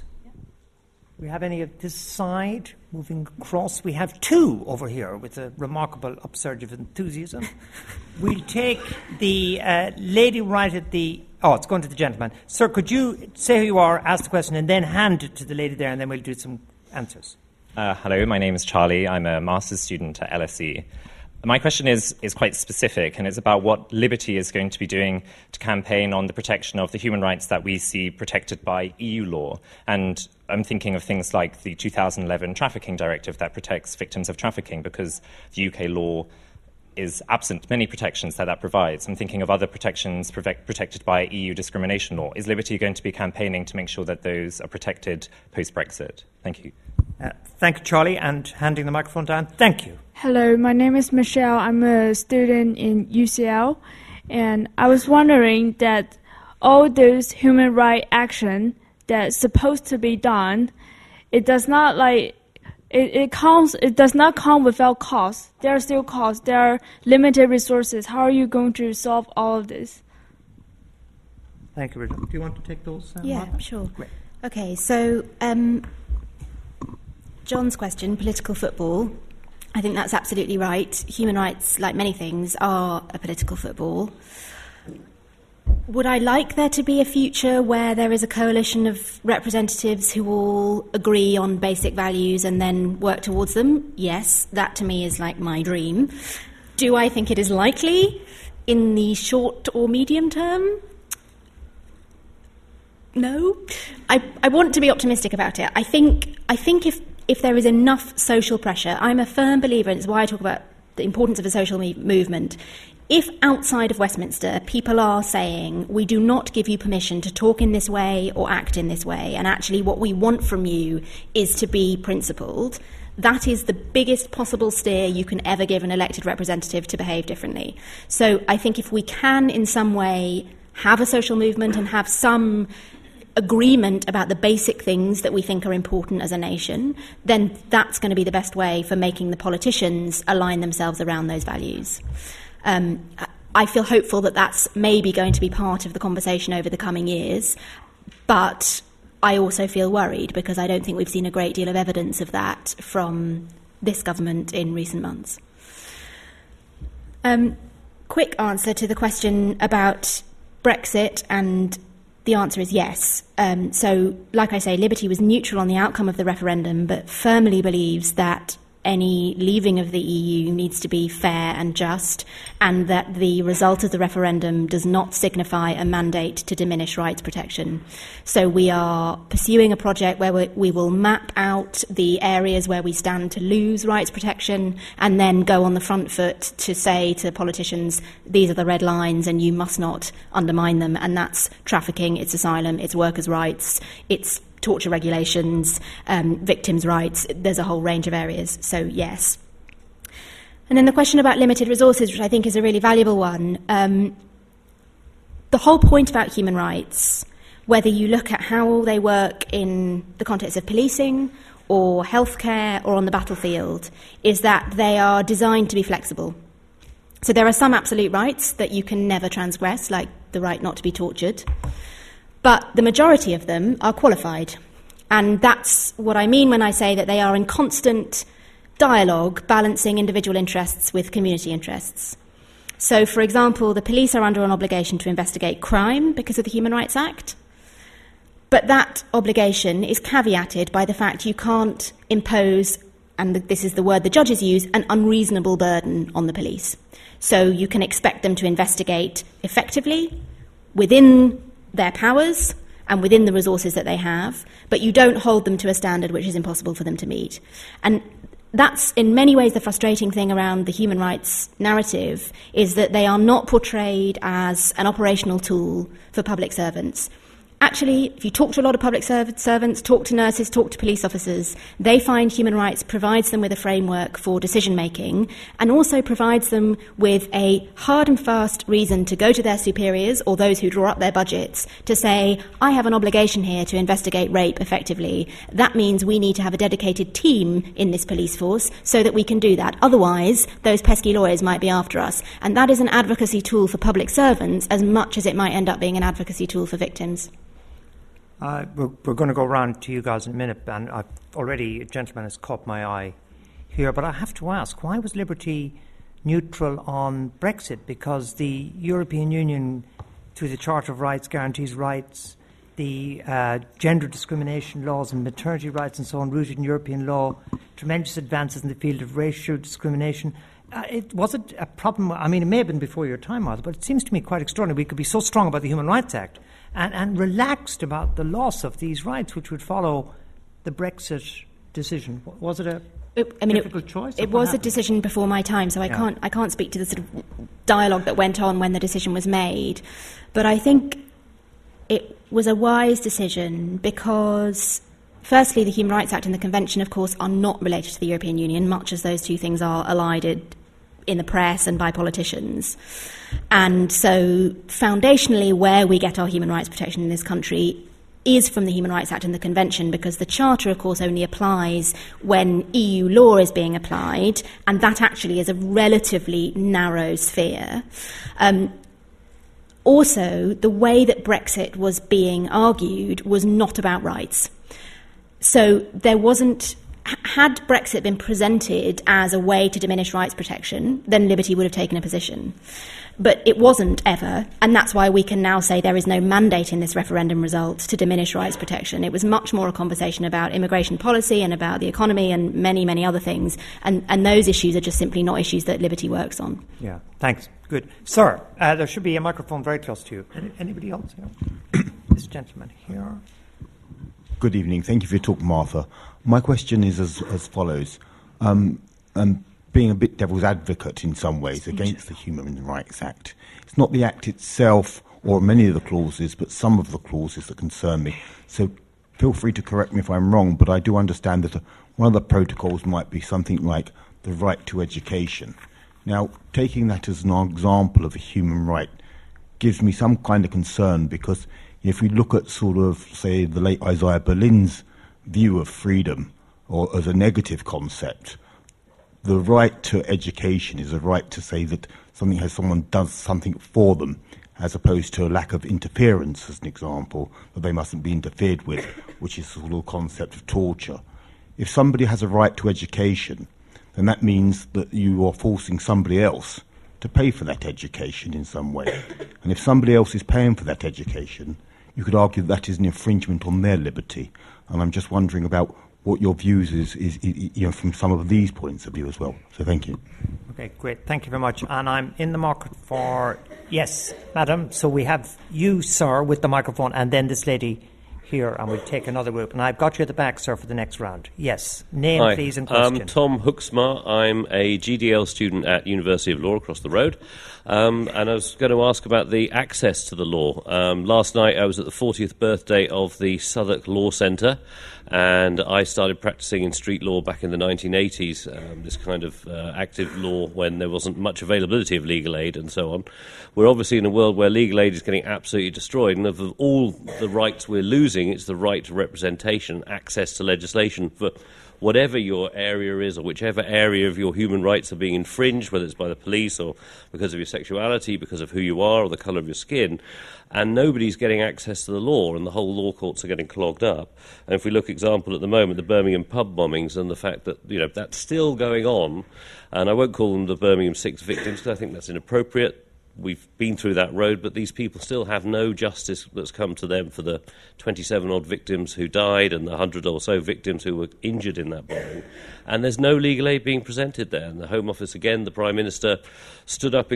We have any of this side? Moving across, we have two over here with a remarkable upsurge of enthusiasm. We'll take the lady right at the... Oh, it's going to the gentleman. Sir, could you say who you are, ask the question, and then hand it to the lady there, and then we'll do some answers. Hello, my name is Charlie. I'm a master's student at LSE. My question is quite specific, and it's about what Liberty is going to be doing to campaign on the protection of the human rights that we see protected by EU law. And I'm thinking of things like the 2011 Trafficking Directive that protects victims of trafficking, because the UK law is absent many protections that provides. I'm thinking of other protections protected by EU discrimination law. Is Liberty going to be campaigning to make sure that those are protected post-Brexit? Thank you. Thank you, Charlie, and handing the microphone down. Thank you. Hello, my name is Michelle. I'm a student in UCL, and I was wondering that all those human rights action that's supposed to be done, it does not it does not come without cost. There are still costs. There are limited resources. How are you going to solve all of this? Thank you, Richard. Do you want to take those? Yeah, Martha? sure. Great. Okay, so John's question, political football, I think that's absolutely right. Human rights, like many things, are a political football. Would I like there to be a future where there is a coalition of representatives who all agree on basic values and then work towards them? Yes, that to me is like my dream. Do I think it is likely in the short or medium term? No. I want to be optimistic about it. I think if there is enough social pressure, I'm a firm believer, and it's why I talk about the importance of a social movement. If outside of Westminster people are saying, we do not give you permission to talk in this way or act in this way, and actually what we want from you is to be principled, that is the biggest possible steer you can ever give an elected representative to behave differently. So I think if we can in some way have a social movement and have some agreement about the basic things that we think are important as a nation, then that's going to be the best way for making the politicians align themselves around those values. I feel hopeful that that's maybe going to be part of the conversation over the coming years, but I also feel worried because I don't think we've seen a great deal of evidence of that from this government in recent months. Quick answer to the question about Brexit and The answer is yes. So, like I say, Liberty was neutral on the outcome of the referendum, but firmly believes that any leaving of the EU needs to be fair and just, and that the result of the referendum does not signify a mandate to diminish rights protection. So we are pursuing a project where we will map out the areas where we stand to lose rights protection, and then go on the front foot to say to politicians, these are the red lines and you must not undermine them. And that's trafficking, it's asylum, it's workers' rights, it's torture regulations, victims' rights. There's a whole range of areas. So, yes. And then the question about limited resources, which I think is a really valuable one. The whole point about human rights, whether you look at how they work in the context of policing or healthcare or on the battlefield, is that they are designed to be flexible. So there are some absolute rights that you can never transgress, like the right not to be tortured. But the majority of them are qualified. And that's what I mean when I say that they are in constant dialogue, balancing individual interests with community interests. So, for example, the police are under an obligation to investigate crime because of the Human Rights Act. But that obligation is caveated by the fact you can't impose, and this is the word the judges use, an unreasonable burden on the police. So you can expect them to investigate effectively within their powers and within the resources that they have, but you don't hold them to a standard which is impossible for them to meet. And that's in many ways the frustrating thing around the human rights narrative, is that they are not portrayed as an operational tool for public servants. Actually, if you talk to a lot of public servants, talk to nurses, talk to police officers, they find human rights provides them with a framework for decision-making, and also provides them with a hard and fast reason to go to their superiors or those who draw up their budgets to say, I have an obligation here to investigate rape effectively. That means we need to have a dedicated team in this police force so that we can do that. Otherwise, those pesky lawyers might be after us. And that is an advocacy tool for public servants as much as it might end up being an advocacy tool for victims. We're going to go around to you guys in a minute, and a gentleman has caught my eye here, but I have to ask, why was Liberty neutral on Brexit? Because the European Union, through the Charter of Rights, guarantees rights, the gender discrimination laws and maternity rights and so on, rooted in European law, tremendous advances in the field of racial discrimination. Was it a problem? I mean, it may have been before your time, Martha, but it seems to me quite extraordinary. We could be so strong about the Human Rights Act and relaxed about the loss of these rights, which would follow the Brexit decision. Was it a difficult choice? It was a decision before my time, so I can't speak to the sort of dialogue that went on when the decision was made. But I think it was a wise decision because, firstly, the Human Rights Act and the Convention, of course, are not related to the European Union, much as those two things are allied in the press and by politicians. And so, foundationally, where we get our human rights protection in this country is from the Human Rights Act and the Convention, because the Charter, of course, only applies when EU law is being applied, and that actually is a relatively narrow sphere. Also, the way that Brexit was being argued was not about rights. So there wasn't... Had Brexit been presented as a way to diminish rights protection, then Liberty would have taken a position. But it wasn't ever, and that's why we can now say there is no mandate in this referendum result to diminish rights protection. It was much more a conversation about immigration policy and about the economy and many, many other things, and those issues are just simply not issues that Liberty works on. Yeah, thanks. Good. Sir, there should be a microphone very close to you. Anybody else here? This gentleman here. Good evening. Thank you for your talk, Martha. My question is as follows. Being a bit devil's advocate in some ways against the Human Rights Act, it's not the Act itself or many of the clauses, but some of the clauses that concern me. So feel free to correct me if I'm wrong, but I do understand that one of the protocols might be something like the right to education. Now, taking that as an example of a human right gives me some kind of concern, because if we look at sort of, say, the late Isaiah Berlin's view of freedom, or as a negative concept, the right to education is a right to say that someone does something for them, as opposed to a lack of interference, as an example, that they mustn't be interfered with, which is sort of the concept of torture. If somebody has a right to education, then that means that you are forcing somebody else to pay for that education in some way. And if somebody else is paying for that education, you could argue that is an infringement on their liberty. And I'm just wondering about what your views is from some of these points of view as well. So thank you. Okay, great. Thank you very much. And I'm in the market for... Yes, madam. So we have you, sir, with the microphone, and then this lady here, and we'll take another group. And I've got you at the back, sir, for the next round. Yes. Name, Hi. please, and question. I'm Tom Hooksmar. I'm a GDL student at University of Law across the road. And I was going to ask about the access to the law. Last night I was at the 40th birthday of the Southwark Law Centre, and I started practising in street law back in the 1980s, this kind of active law when there wasn't much availability of legal aid and so on. We're obviously in a world where legal aid is getting absolutely destroyed, and of all the rights we're losing, it's the right to representation, access to legislation for whatever your area is, or whichever area of your human rights are being infringed, whether it's by the police or because of your sexuality, because of who you are or the colour of your skin, and nobody's getting access to the law, and the whole law courts are getting clogged up. And if we look, example, at the moment, the Birmingham pub bombings and the fact that, that's still going on, and I won't call them the Birmingham 6 victims because I think that's inappropriate. We've been through that road, but these people still have no justice that's come to them for the 27-odd victims who died and the 100 or so victims who were injured in that bombing. And there's no legal aid being presented there. And the Home Office, again, the Prime Minister stood up in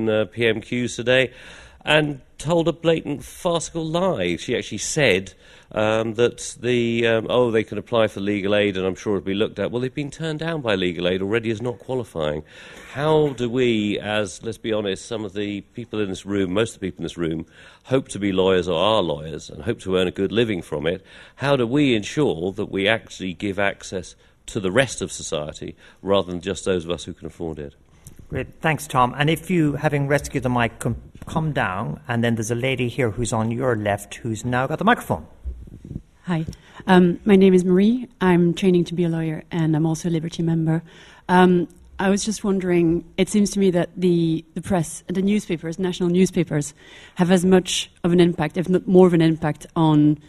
PMQs today and told a blatant farcical lie. She actually said that they can apply for legal aid and I'm sure it'll be looked at. Well, they've been turned down by legal aid already as not qualifying. How do we, as, let's be honest, some of the people in this room, most of the people in this room, hope to be lawyers or are lawyers and hope to earn a good living from it, how do we ensure that we actually give access to the rest of society rather than just those of us who can afford it? Great. Thanks, Tom. And if you, having rescued the mic, come down, and then there's a lady here who's on your left who's now got the microphone. Hi. My name is Marie. I'm training to be a lawyer, and I'm also a Liberty member. I was just wondering, it seems to me that the press, the newspapers, national newspapers, have as much of an impact, if not more of an impact, on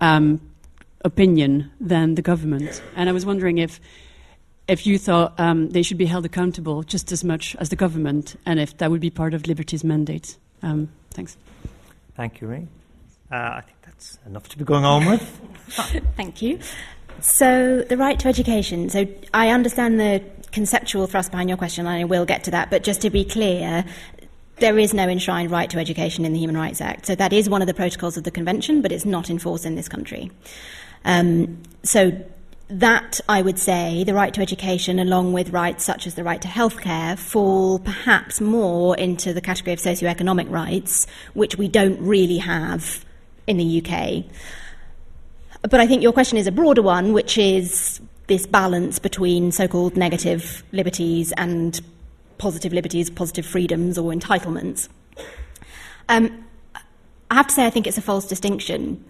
opinion than the government. And I was wondering if you thought they should be held accountable just as much as the government, and if that would be part of Liberty's mandate. Thanks. Thank you, Ray. I think that's enough to be going on with. Thank you. So, the right to education. So, I understand the conceptual thrust behind your question, and I will get to that, but just to be clear, there is no enshrined right to education in the Human Rights Act. So, that is one of the protocols of the Convention, but it's not enforced in this country. That, I would say, the right to education, along with rights such as the right to healthcare, fall perhaps more into the category of socioeconomic rights, which we don't really have in the UK. But I think your question is a broader one, which is this balance between so-called negative liberties and positive liberties, positive freedoms or entitlements. I have to say I think it's a false distinction.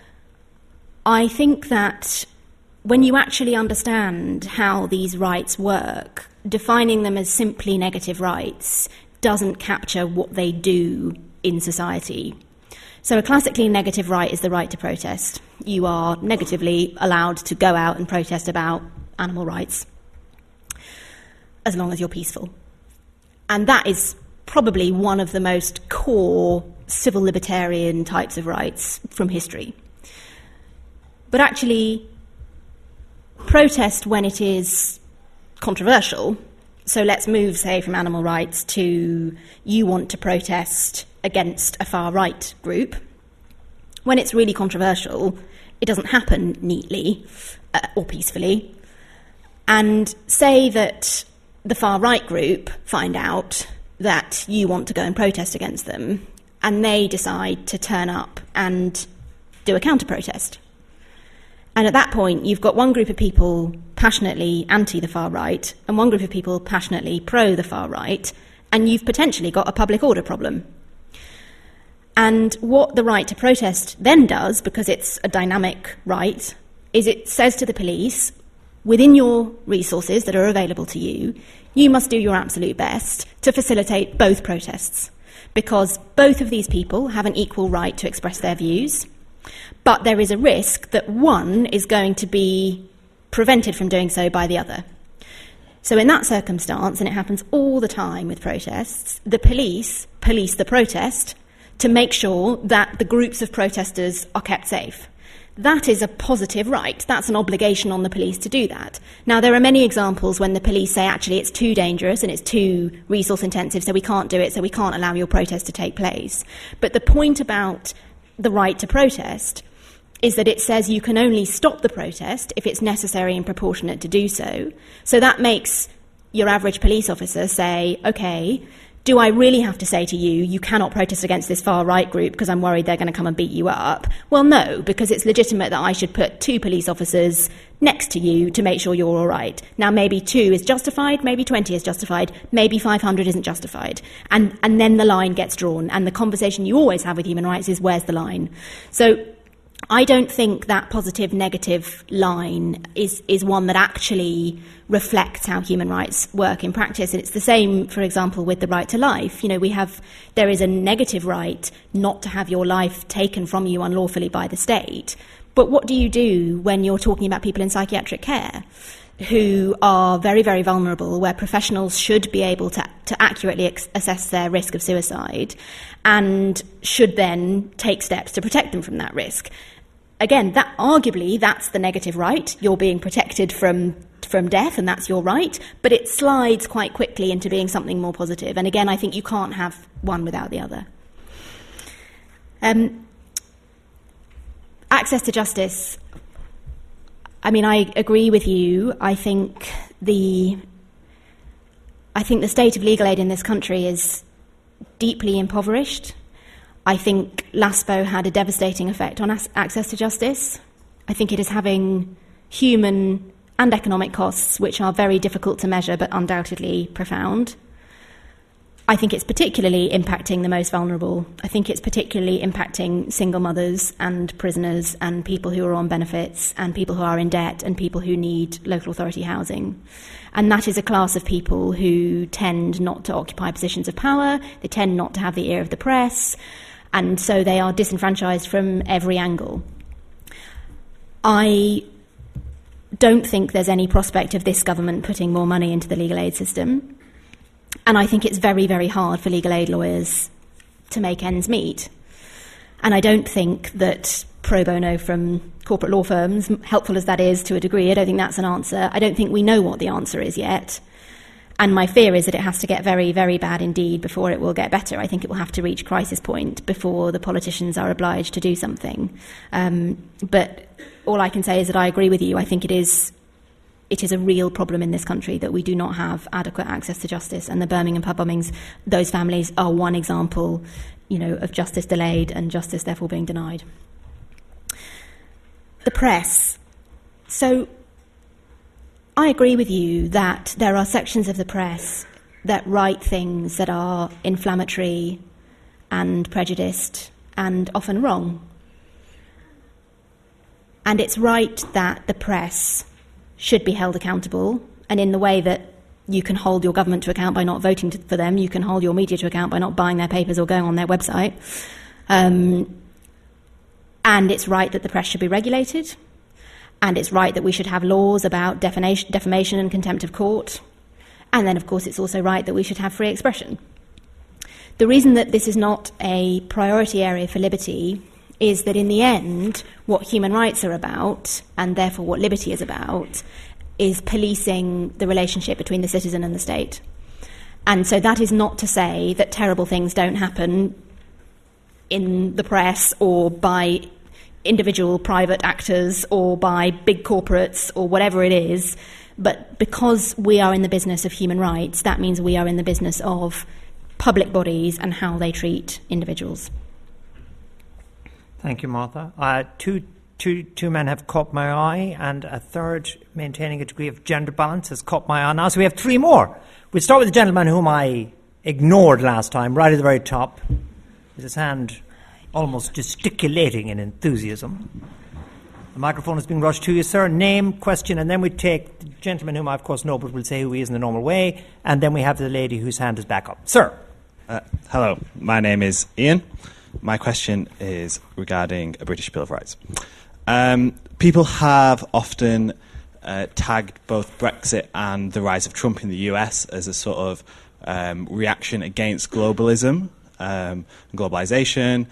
I think that when you actually understand how these rights work, defining them as simply negative rights doesn't capture what they do in society. So a classically negative right is the right to protest. You are negatively allowed to go out and protest about animal rights, as long as you're peaceful. And that is probably one of the most core civil libertarian types of rights from history. But actually, protest when it is controversial, so let's move, say, from animal rights to you want to protest against a far-right group. When it's really controversial, it doesn't happen neatly or peacefully. And say that the far-right group find out that you want to go and protest against them, and they decide to turn up and do a counter-protest. And at that point, you've got one group of people passionately anti the far right and one group of people passionately pro the far right, and you've potentially got a public order problem. And what the right to protest then does, because it's a dynamic right, is it says to the police, within your resources that are available to you, you must do your absolute best to facilitate both protests, because both of these people have an equal right to express their views. But there is a risk that one is going to be prevented from doing so by the other. So in that circumstance, and it happens all the time with protests, the police police the protest to make sure that the groups of protesters are kept safe. That is a positive right. That's an obligation on the police to do that. Now, there are many examples when the police say, actually, it's too dangerous and it's too resource intensive, so we can't do it, so we can't allow your protest to take place. But the point about the right to protest is that it says you can only stop the protest if it's necessary and proportionate to do so. So that makes your average police officer say, OK, do I really have to say to you, you cannot protest against this far-right group because I'm worried they're going to come and beat you up? Well, no, because it's legitimate that I should put 2 police officers next to you to make sure you're all right. Now, maybe 2 is justified, maybe 20 is justified, maybe 500 isn't justified. And then the line gets drawn. And the conversation you always have with human rights is, where's the line? So I don't think that positive-negative line is one that actually reflects how human rights work in practice. And it's the same, for example, with the right to life. You know, there is a negative right not to have your life taken from you unlawfully by the state. But what do you do when you're talking about people in psychiatric care who are very, very vulnerable, where professionals should be able to accurately assess their risk of suicide and should then take steps to protect them from that risk? Again, that's the negative right. You're being protected from death, and that's your right. But it slides quite quickly into being something more positive. And again, I think you can't have one without the other. Access to justice. I mean, I agree with you. I think the state of legal aid in this country is deeply impoverished. I think LASPO had a devastating effect on access to justice. I think it is having human and economic costs which are very difficult to measure but undoubtedly profound. I think it's particularly impacting the most vulnerable. I think it's particularly impacting single mothers and prisoners and people who are on benefits and people who are in debt and people who need local authority housing. And that is a class of people who tend not to occupy positions of power, they tend not to have the ear of the press, and so they are disenfranchised from every angle. I don't think there's any prospect of this government putting more money into the legal aid system. And I think it's very, very hard for legal aid lawyers to make ends meet. And I don't think that pro bono from corporate law firms, helpful as that is to a degree, I don't think that's an answer. I don't think we know what the answer is yet. And my fear is that it has to get very, very bad indeed before it will get better. I think it will have to reach crisis point before the politicians are obliged to do something. But all I can say is that I agree with you. I think it is a real problem in this country that we do not have adequate access to justice. And the Birmingham pub bombings, those families are one example, of justice delayed and justice therefore being denied. The press. So I agree with you that there are sections of the press that write things that are inflammatory and prejudiced and often wrong. And it's right that the press should be held accountable, and in the way that you can hold your government to account by not voting for them, you can hold your media to account by not buying their papers or going on their website. And it's right that the press should be regulated, and it's right that we should have laws about defamation and contempt of court. And then, of course, it's also right that we should have free expression. The reason that this is not a priority area for Liberty is that in the end, what human rights are about, and therefore what liberty is about, is policing the relationship between the citizen and the state. And so that is not to say that terrible things don't happen in the press or by individual private actors or by big corporates or whatever it is, but because we are in the business of human rights, that means we are in the business of public bodies and how they treat individuals. Thank you, Martha. Two men have caught my eye, and a third, maintaining a degree of gender balance, has caught my eye now. So we have 3 more. We'll start with the gentleman whom I ignored last time, right at the very top, with his hand almost gesticulating in enthusiasm. The microphone is being rushed to you, sir. Name, question, and then we take the gentleman whom I, of course, know, but will say who he is in the normal way, and then we have the lady whose hand is back up. Sir. Hello, my name is Ian. My question is regarding a British Bill of Rights. People have often tagged both Brexit and the rise of Trump in the US as a sort of reaction against globalism. globalization.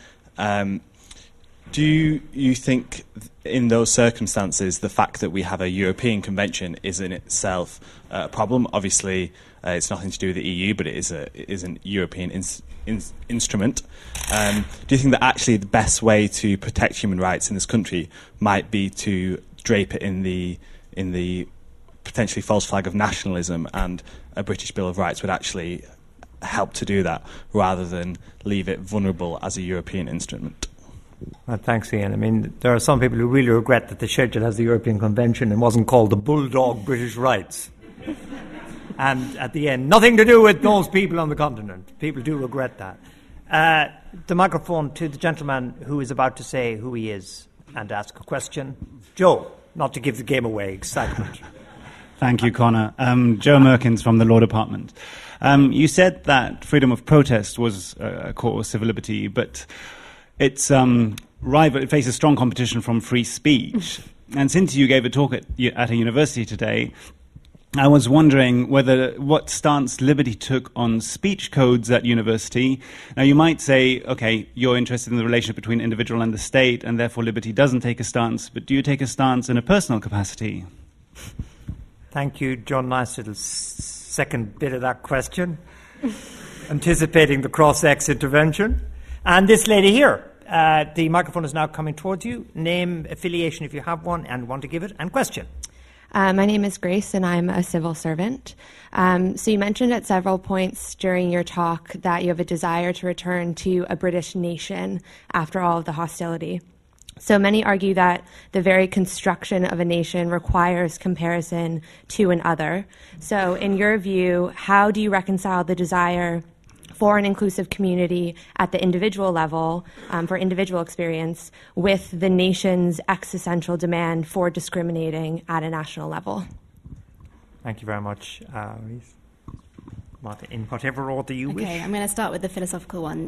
Do you think in those circumstances the fact that we have a European convention is in itself a problem? Obviously, it's nothing to do with the EU, but it is an European instrument. Do you think that actually the best way to protect human rights in this country might be to drape it in the potentially false flag of nationalism, and a British Bill of Rights would actually help to do that, rather than leave it vulnerable as a European instrument? Thanks, Ian. I mean, there are some people who really regret that the schedule has the European Convention and wasn't called the Bulldog British Rights. And at the end, nothing to do with those people on the continent. People do regret that. The microphone to the gentleman who is about to say who he is and ask a question. Joe, not to give the game away, excitement. Thank you, Connor. Joe Merkins from the Law Department. You said that freedom of protest was a core civil liberty, but it faces strong competition from free speech. And since you gave a talk at a university today, I was wondering what stance Liberty took on speech codes at university. Now, you might say, okay, you're interested in the relationship between the individual and the state, and therefore Liberty doesn't take a stance, but do you take a stance in a personal capacity? Thank you, John. Nice little second bit of that question, anticipating the cross-ex intervention. And this lady here, the microphone is now coming towards you. Name, affiliation if you have one and want to give it, and question. My name is Grace, and I'm a civil servant. So you mentioned at several points during your talk that you have a desire to return to a British nation after all of the hostility. So many argue that the very construction of a nation requires comparison to an other. So in your view, how do you reconcile the desire for an inclusive community at the individual level, for individual experience, with the nation's existential demand for discriminating at a national level? Thank you very much, Reese. In whatever order you wish. Okay, I'm going to start with the philosophical one.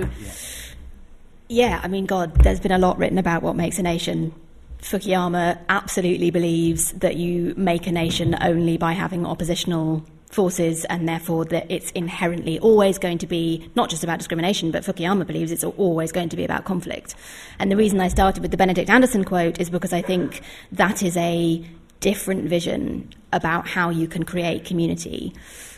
Yeah, I mean, God, there's been a lot written about what makes a nation. Fukuyama absolutely believes that you make a nation only by having oppositional forces, and therefore that it's inherently always going to be not just about discrimination, but Fukuyama believes it's always going to be about conflict. And the reason I started with the Benedict Anderson quote is because I think that is a different vision about how you can create community.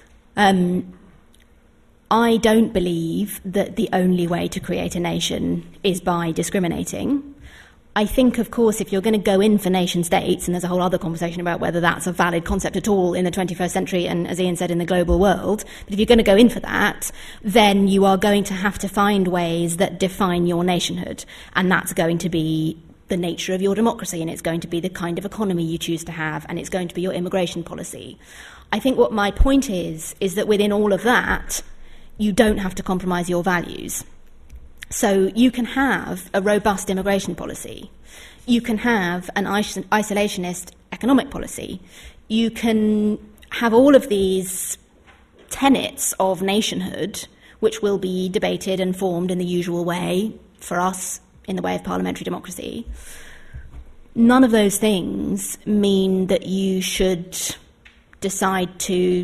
I don't believe that the only way to create a nation is by discriminating. I think, of course, if you're going to go in for nation states, and there's a whole other conversation about whether that's a valid concept at all in the 21st century, and as Ian said, in the global world, but if you're going to go in for that, then you are going to have to find ways that define your nationhood, and that's going to be the nature of your democracy, and it's going to be the kind of economy you choose to have, and it's going to be your immigration policy. I think what my point is that within all of that, you don't have to compromise your values. So you can have a robust immigration policy. You can have an isolationist economic policy. You can have all of these tenets of nationhood, which will be debated and formed in the usual way for us in the way of parliamentary democracy. None of those things mean that you should decide to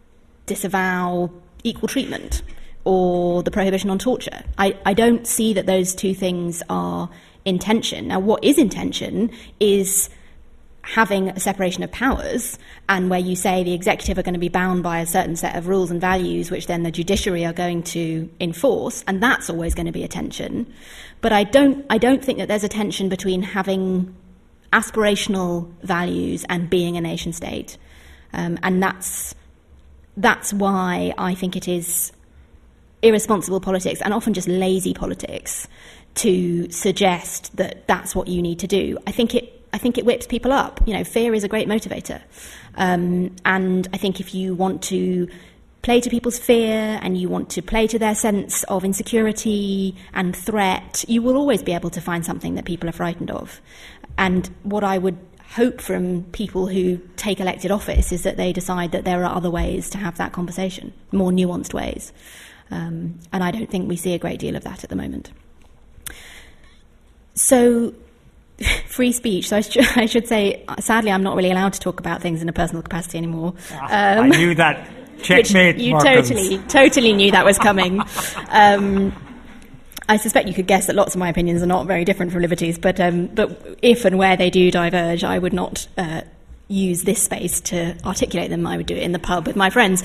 disavow equal treatment or the prohibition on torture. I don't see that those two things are in tension. Now, what is in tension is having a separation of powers, and where you say the executive are going to be bound by a certain set of rules and values which then the judiciary are going to enforce, and that's always going to be a tension. But I don't think that there's a tension between having aspirational values and being a nation state. And that's why I think it is irresponsible politics, and often just lazy politics, to suggest that that's what you need to do. I think it whips people up. You know, fear is a great motivator. And I think if you want to play to people's fear and you want to play to their sense of insecurity and threat, you will always be able to find something that people are frightened of. And what I would hope from people who take elected office is that they decide that there are other ways to have that conversation, more nuanced ways. And I don't think we see a great deal of that at the moment. So, free speech. So I should say, sadly, I'm not really allowed to talk about things in a personal capacity anymore. I knew that. Checkmate, you Markhams. totally knew that was coming. I suspect you could guess that lots of my opinions are not very different from Liberty's, but if and where they do diverge, I would not use this space to articulate them. I would do it in the pub with my friends.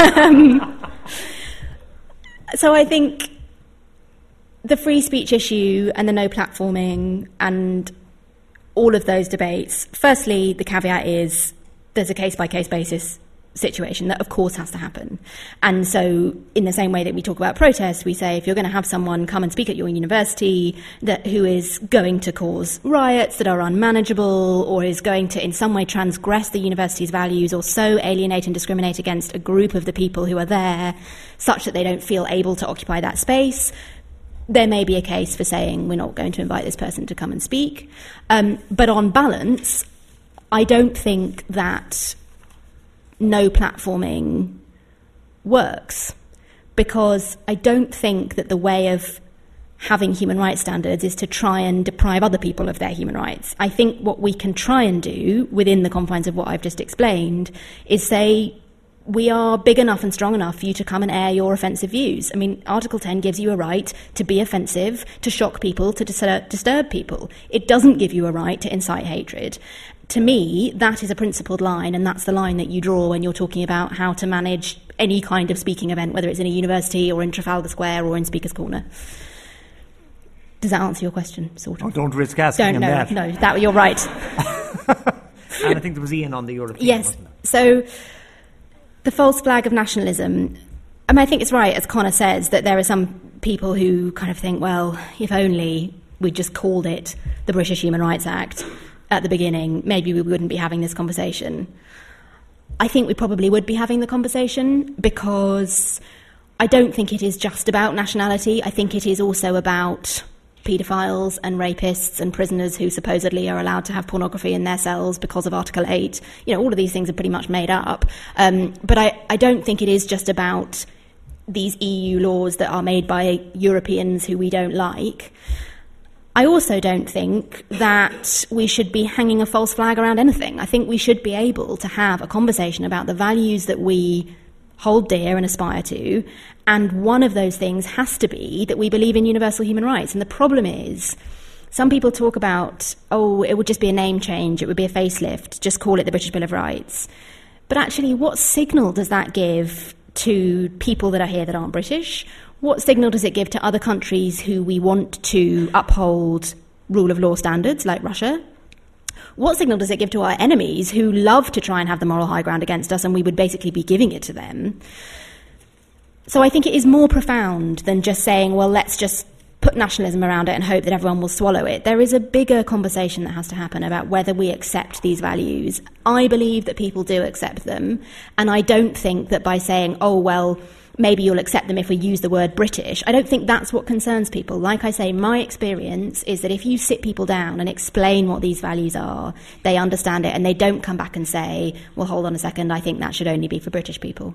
So I think the free speech issue and the no platforming and all of those debates, firstly, the caveat is there's a case-by-case basis situation that, of course, has to happen. And so in the same way that we talk about protests, we say if you're going to have someone come and speak at your university who is going to cause riots that are unmanageable or is going to in some way transgress the university's values or so alienate and discriminate against a group of the people who are there such that they don't feel able to occupy that space, there may be a case for saying we're not going to invite this person to come and speak. But on balance, I don't think that no platforming works, because I don't think that the way of having human rights standards is to try and deprive other people of their human rights. I think what we can try and do within the confines of what I've just explained is say we are big enough and strong enough for you to come and air your offensive views. I mean, Article 10 gives you a right to be offensive, to shock people, to disturb people. It doesn't give you a right to incite hatred. To me, that is a principled line, and that's the line that you draw when you're talking about how to manage any kind of speaking event, whether it's in a university or in Trafalgar Square or in Speaker's Corner. Does that answer your question, sort of? Oh, don't risk asking him that. No, you're right. And I think there was Ian on the European. Yes. Wasn't there? So the false flag of nationalism, I mean, I think it's right, as Connor says, that there are some people who kind of think, well, if only we'd just called it the British Human Rights Act at the beginning, maybe we wouldn't be having this conversation. I think we probably would be having the conversation, because I don't think it is just about nationality. I think it is also about paedophiles and rapists and prisoners who supposedly are allowed to have pornography in their cells because of Article 8. You know, all of these things are pretty much made up. But I don't think it is just about these EU laws that are made by Europeans who we don't like. I also don't think that we should be hanging a false flag around anything. I think we should be able to have a conversation about the values that we hold dear and aspire to, and one of those things has to be that we believe in universal human rights. And the problem is, some people talk about, oh, it would just be a name change, it would be a facelift, just call it the British Bill of Rights. But actually, what signal does that give to people that are here that aren't British? What signal does it give to other countries who we want to uphold rule of law standards, like Russia? What signal does it give to our enemies who love to try and have the moral high ground against us, and we would basically be giving it to them? So I think it is more profound than just saying, well, let's just put nationalism around it and hope that everyone will swallow it. There is a bigger conversation that has to happen about whether we accept these values. I believe that people do accept them, and I don't think that by saying, oh, well, maybe you'll accept them if we use the word British, I don't think that's what concerns people. Like I say, my experience is that if you sit people down and explain what these values are, they understand it, and they don't come back and say, well, hold on a second, I think that should only be for British people.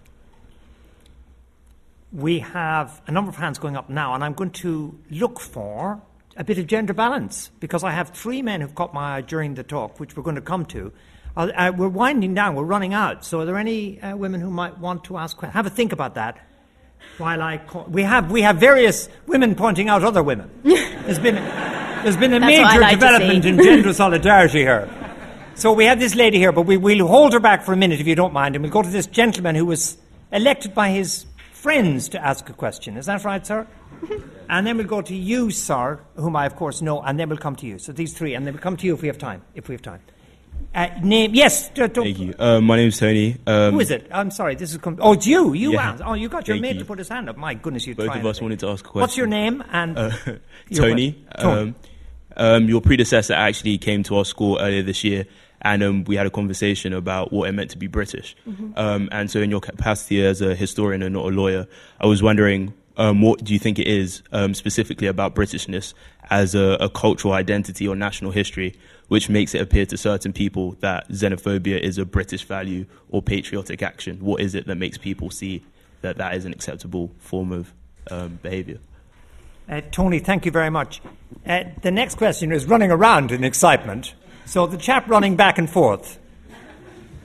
We have a number of hands going up now, and I'm going to look for a bit of gender balance, because I have three men who've caught my eye during the talk, which we're going to come to. We're winding down, we're running out. So are there any women who might want to ask questions? Have a think about that. While we have various women pointing out other women. There's been a major development in gender solidarity here. So we have this lady here, but we'll hold her back for a minute if you don't mind, and we'll go to this gentleman who was elected by his friends to ask a question. Is that right, sir? And then we'll go to you, sir, whom I of course know, and then we'll come to you. So these three, and then we'll come to you if we have time. Name, yes. Thank you. My name's Tony. Who is it? I'm sorry. This is. It's you. You yeah. asked. Oh, you got your mate to put his hand up. My goodness, you. Both of us wanted to ask a question. What's your name and? Tony. Your predecessor actually came to our school earlier this year, and we had a conversation about what it meant to be British. Mm-hmm. And so, in your capacity as a historian and not a lawyer, I was wondering, what do you think it is specifically about Britishness as a cultural identity or national history, which makes it appear to certain people that xenophobia is a British value or patriotic action? What is it that makes people see that that is an acceptable form of behaviour? Tony, thank you very much. The next question is running around in excitement. So the chap running back and forth.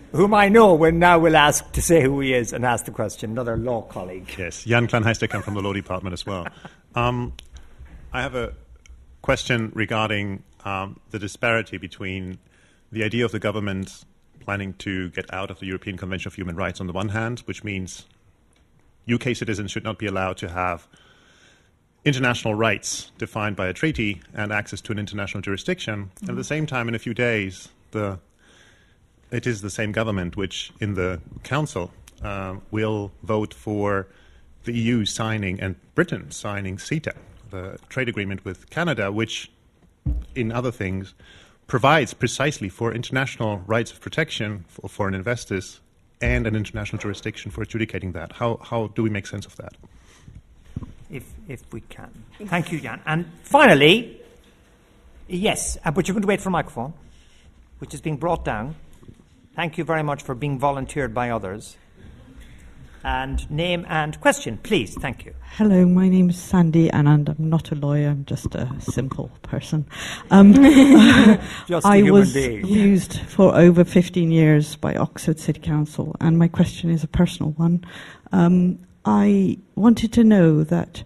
whom I know will ask to say who he is and ask the question, another law colleague. Yes, Jan Klein-Heistek, I'm from the Law Department as well. I have a question regarding the disparity between the idea of the government planning to get out of the European Convention of Human Rights on the one hand, which means UK citizens should not be allowed to have international rights defined by a treaty and access to an international jurisdiction. Mm-hmm. At the same time, in a few days, it is the same government which, in the Council, will vote for the EU signing and Britain signing CETA, the trade agreement with Canada, which, in other things, provides precisely for international rights of protection for foreign investors and an international jurisdiction for adjudicating that. How do we make sense of that? If we can. Thank you, Jan. And finally, yes, but you're going to wait for a microphone, which is being brought down. Thank you very much for being volunteered by others. And name and question, please. Thank you. Hello, my name is Sandy, and I'm not a lawyer. I'm just a simple person. Just a I human was being. used for over 15 years by Oxford City Council, and my question is a personal one. I wanted to know that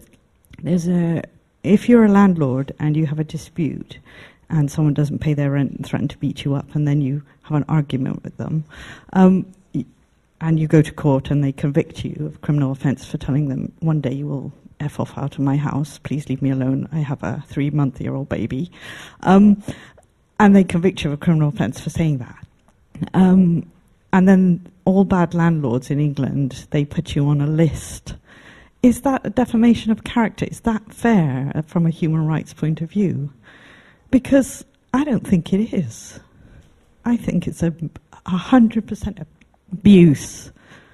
if you're a landlord and you have a dispute and someone doesn't pay their rent and threaten to beat you up, and then you have an argument with them, and you go to court and they convict you of criminal offence for telling them, one day you will F off out of my house, please leave me alone, I have a 3-month-old baby, and they convict you of a criminal offence for saying that. And then all bad landlords in England, they put you on a list. Is that a defamation of character? Is that fair from a human rights point of view? Because I don't think it is. I think it's 100% abuse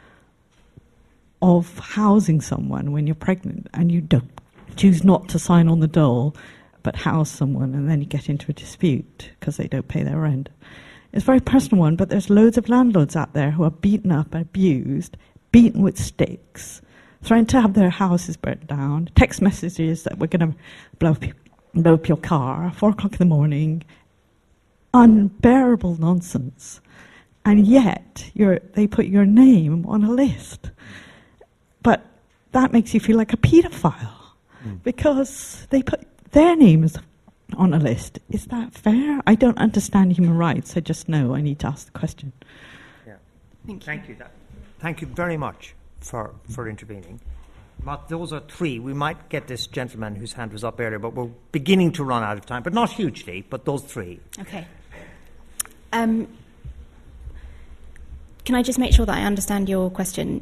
of housing someone when you're pregnant and you don't choose not to sign on the dole but house someone, and then you get into a dispute because they don't pay their rent. It's a very personal one, but there's loads of landlords out there who are beaten up, abused, beaten with sticks, threatened to have their houses burnt down, text messages that we're going to blow up your car, 4 o'clock in the morning, unbearable nonsense. And yet they put your name on a list. But that makes you feel like a paedophile because they put their names on a list. Is that fair? I don't understand human rights. I just know I need to ask the question. Yeah. Thank you. Thank you very much for intervening. Those are 3. We might get this gentleman whose hand was up earlier, but we're beginning to run out of time, but not hugely, but those 3. Okay. Can I just make sure that I understand your question?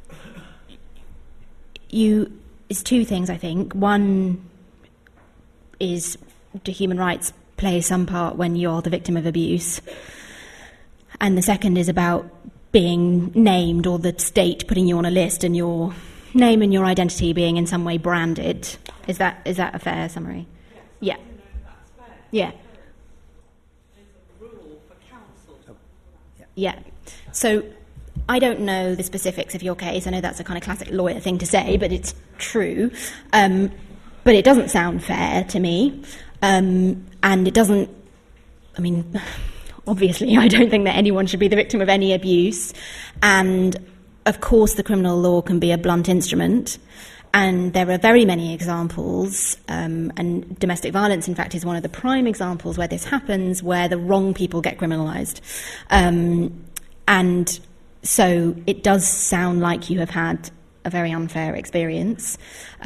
It's 2 things, I think. One is, do human rights play some part when you're the victim of abuse? And the second is about being named, or the state putting you on a list and your name and your identity being in some way branded. Is that a fair summary? Yeah. Yeah. Yeah. So I don't know the specifics of your case. I know that's a kind of classic lawyer thing to say, but it's true. But it doesn't sound fair to me. And it doesn't, obviously, I don't think that anyone should be the victim of any abuse. And, of course, the criminal law can be a blunt instrument. And there are very many examples, and domestic violence, in fact, is one of the prime examples where this happens, where the wrong people get criminalised. And so it does sound like you have had a very unfair experience.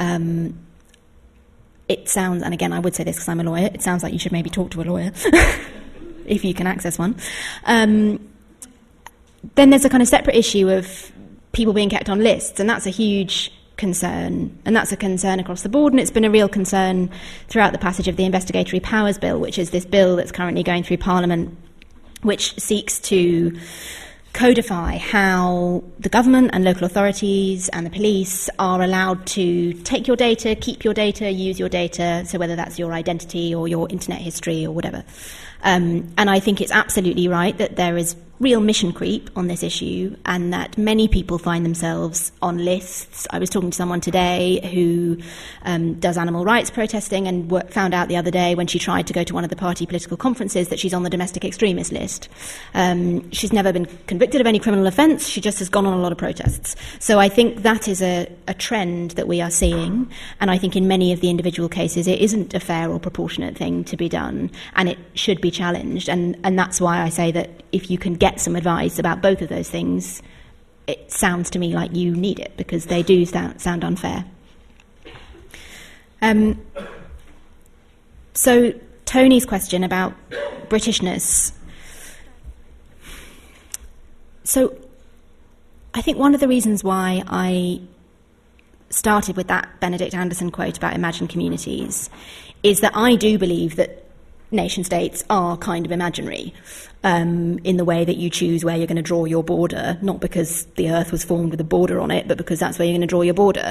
It sounds, and again, I would say this because I'm a lawyer, it sounds like you should maybe talk to a lawyer, if you can access one. Then there's a kind of separate issue of people being kept on lists, and that's a huge concern, and that's a concern across the board, and it's been a real concern throughout the passage of the Investigatory Powers Bill, which is this bill that's currently going through Parliament, which seeks to codify how the government and local authorities and the police are allowed to take your data, keep your data, use your data, so whether that's your identity or your internet history or whatever. And I think it's absolutely right that there is real mission creep on this issue, and that many people find themselves on lists. I was talking to someone today who does animal rights protesting and found out the other day when she tried to go to one of the party political conferences that she's on the domestic extremist list. She's never been convicted of any criminal offence, she just has gone on a lot of protests. So I think that is a trend that we are seeing, and I think in many of the individual cases it isn't a fair or proportionate thing to be done, and it should be challenged, and that's why I say that if you can get some advice about both of those things, it sounds to me like you need it, because they do sound unfair. So Tony's question about Britishness. So I think one of the reasons why I started with that Benedict Anderson quote about imagined communities is that I do believe that nation-states are kind of imaginary in the way that you choose where you're going to draw your border, not because the earth was formed with a border on it, but because that's where you're going to draw your border.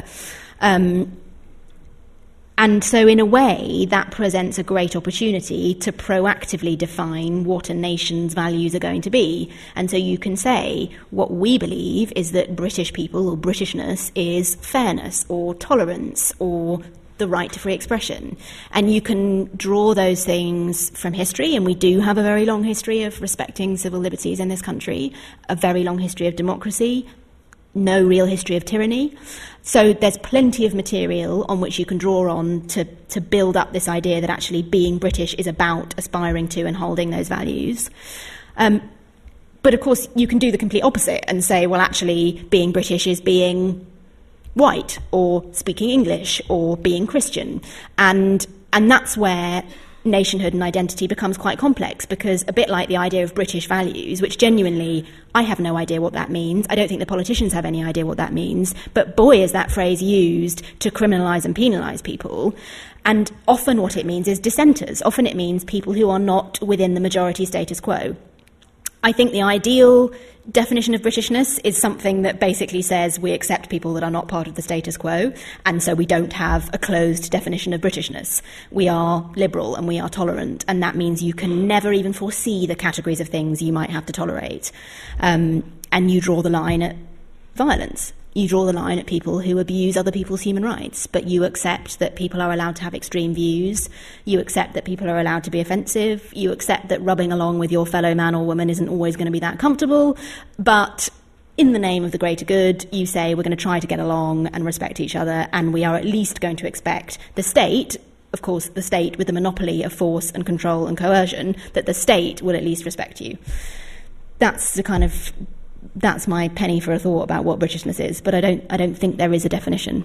And so in a way, that presents a great opportunity to proactively define what a nation's values are going to be. And so you can say, what we believe is that British people or Britishness is fairness or tolerance or the right to free expression. And you can draw those things from history, and we do have a very long history of respecting civil liberties in this country, a very long history of democracy, no real history of tyranny. So there's plenty of material on which you can draw on to build up this idea that actually being British is about aspiring to and holding those values. But of course, you can do the complete opposite and say, well, actually, being British is being white or speaking English or being Christian. And that's where nationhood and identity becomes quite complex, because a bit like the idea of British values, which genuinely I have no idea what that means. I don't think the politicians have any idea what that means. But boy, is that phrase used to criminalise and penalise people. And often what it means is dissenters. Often it means people who are not within the majority status quo. I think the ideal definition of Britishness is something that basically says we accept people that are not part of the status quo, and so we don't have a closed definition of Britishness. We are liberal and we are tolerant, and that means you can never even foresee the categories of things you might have to tolerate. And you draw the line at violence. You draw the line at people who abuse other people's human rights, but you accept that people are allowed to have extreme views. You accept that people are allowed to be offensive. You accept that rubbing along with your fellow man or woman isn't always going to be that comfortable. But in the name of the greater good, you say we're going to try to get along and respect each other, and we are at least going to expect the state, of course, the state with the monopoly of force and control and coercion, that the state will at least respect you. That's my penny for a thought about what Britishness is, but I don't think there is a definition.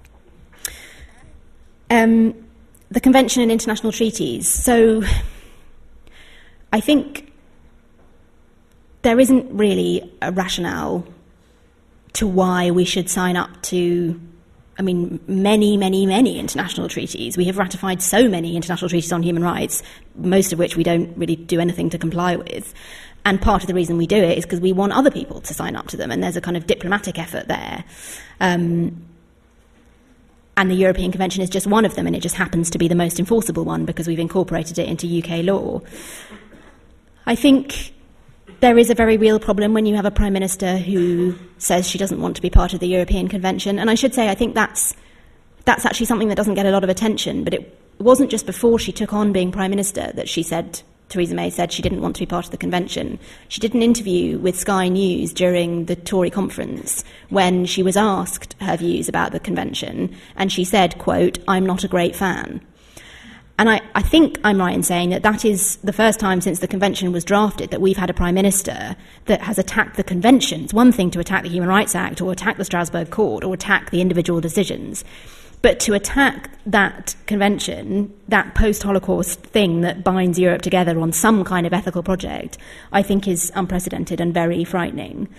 The Convention and international treaties. So I think there isn't really a rationale to why we should sign up to, many, many, many international treaties. We have ratified so many international treaties on human rights, most of which we don't really do anything to comply with. And part of the reason we do it is because we want other people to sign up to them, and there's a kind of diplomatic effort there. And the European Convention is just one of them, and it just happens to be the most enforceable one because we've incorporated it into UK law. I think there is a very real problem when you have a Prime Minister who says she doesn't want to be part of the European Convention. And I should say, I think that's actually something that doesn't get a lot of attention, but it wasn't just before she took on being Prime Minister that Theresa May said she didn't want to be part of the convention. She did an interview with Sky News during the Tory conference when she was asked her views about the convention, and she said, quote, "I'm not a great fan." And I think I'm right in saying that is the first time since the convention was drafted that we've had a Prime Minister that has attacked the convention. It's one thing to attack the Human Rights Act or attack the Strasbourg Court or attack the individual decisions. But to attack that convention, that post-Holocaust thing that binds Europe together on some kind of ethical project, I think is unprecedented and very frightening.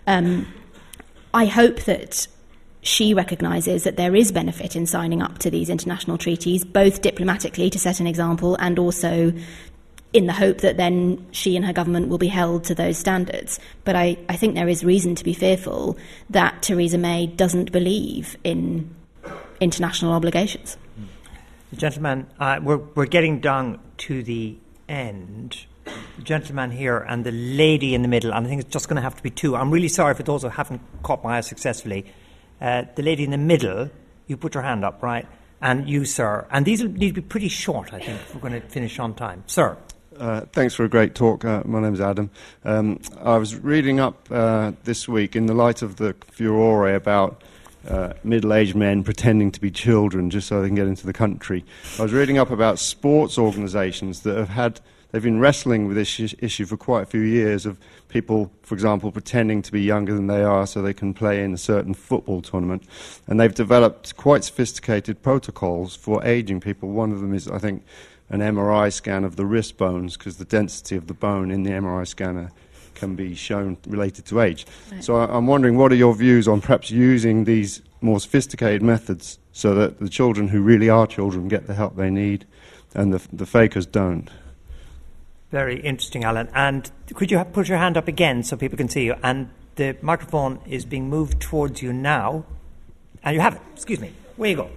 I hope that she recognises that there is benefit in signing up to these international treaties, both diplomatically to set an example and also in the hope that then she and her government will be held to those standards. But I think there is reason to be fearful that Theresa May doesn't believe in international obligations. Gentlemen, we're getting down to the end. gentleman here and the lady in the middle, and I think it's just going to have to be two. I'm really sorry for those who haven't caught my eye successfully. The lady in the middle, you put your hand up, right? And you, sir. And these will need to be pretty short, I think, if we're going to finish on time. Sir. Thanks for a great talk. My name's Adam. I was reading up this week in the light of the furore about middle-aged men pretending to be children just so they can get into the country. I was reading up about sports organisations that they've been wrestling with this issue for quite a few years of people, for example, pretending to be younger than they are so they can play in a certain football tournament. And they've developed quite sophisticated protocols for ageing people. One of them is, I think, an MRI scan of the wrist bones, because the density of the bone in the MRI scanner can be shown related to age. Right. So I'm wondering, what are your views on perhaps using these more sophisticated methods so that the children who really are children get the help they need and the fakers don't? Very interesting, Alan. And could you put your hand up again so people can see you? And the microphone is being moved towards you now. And you have it. Excuse me. Where you go?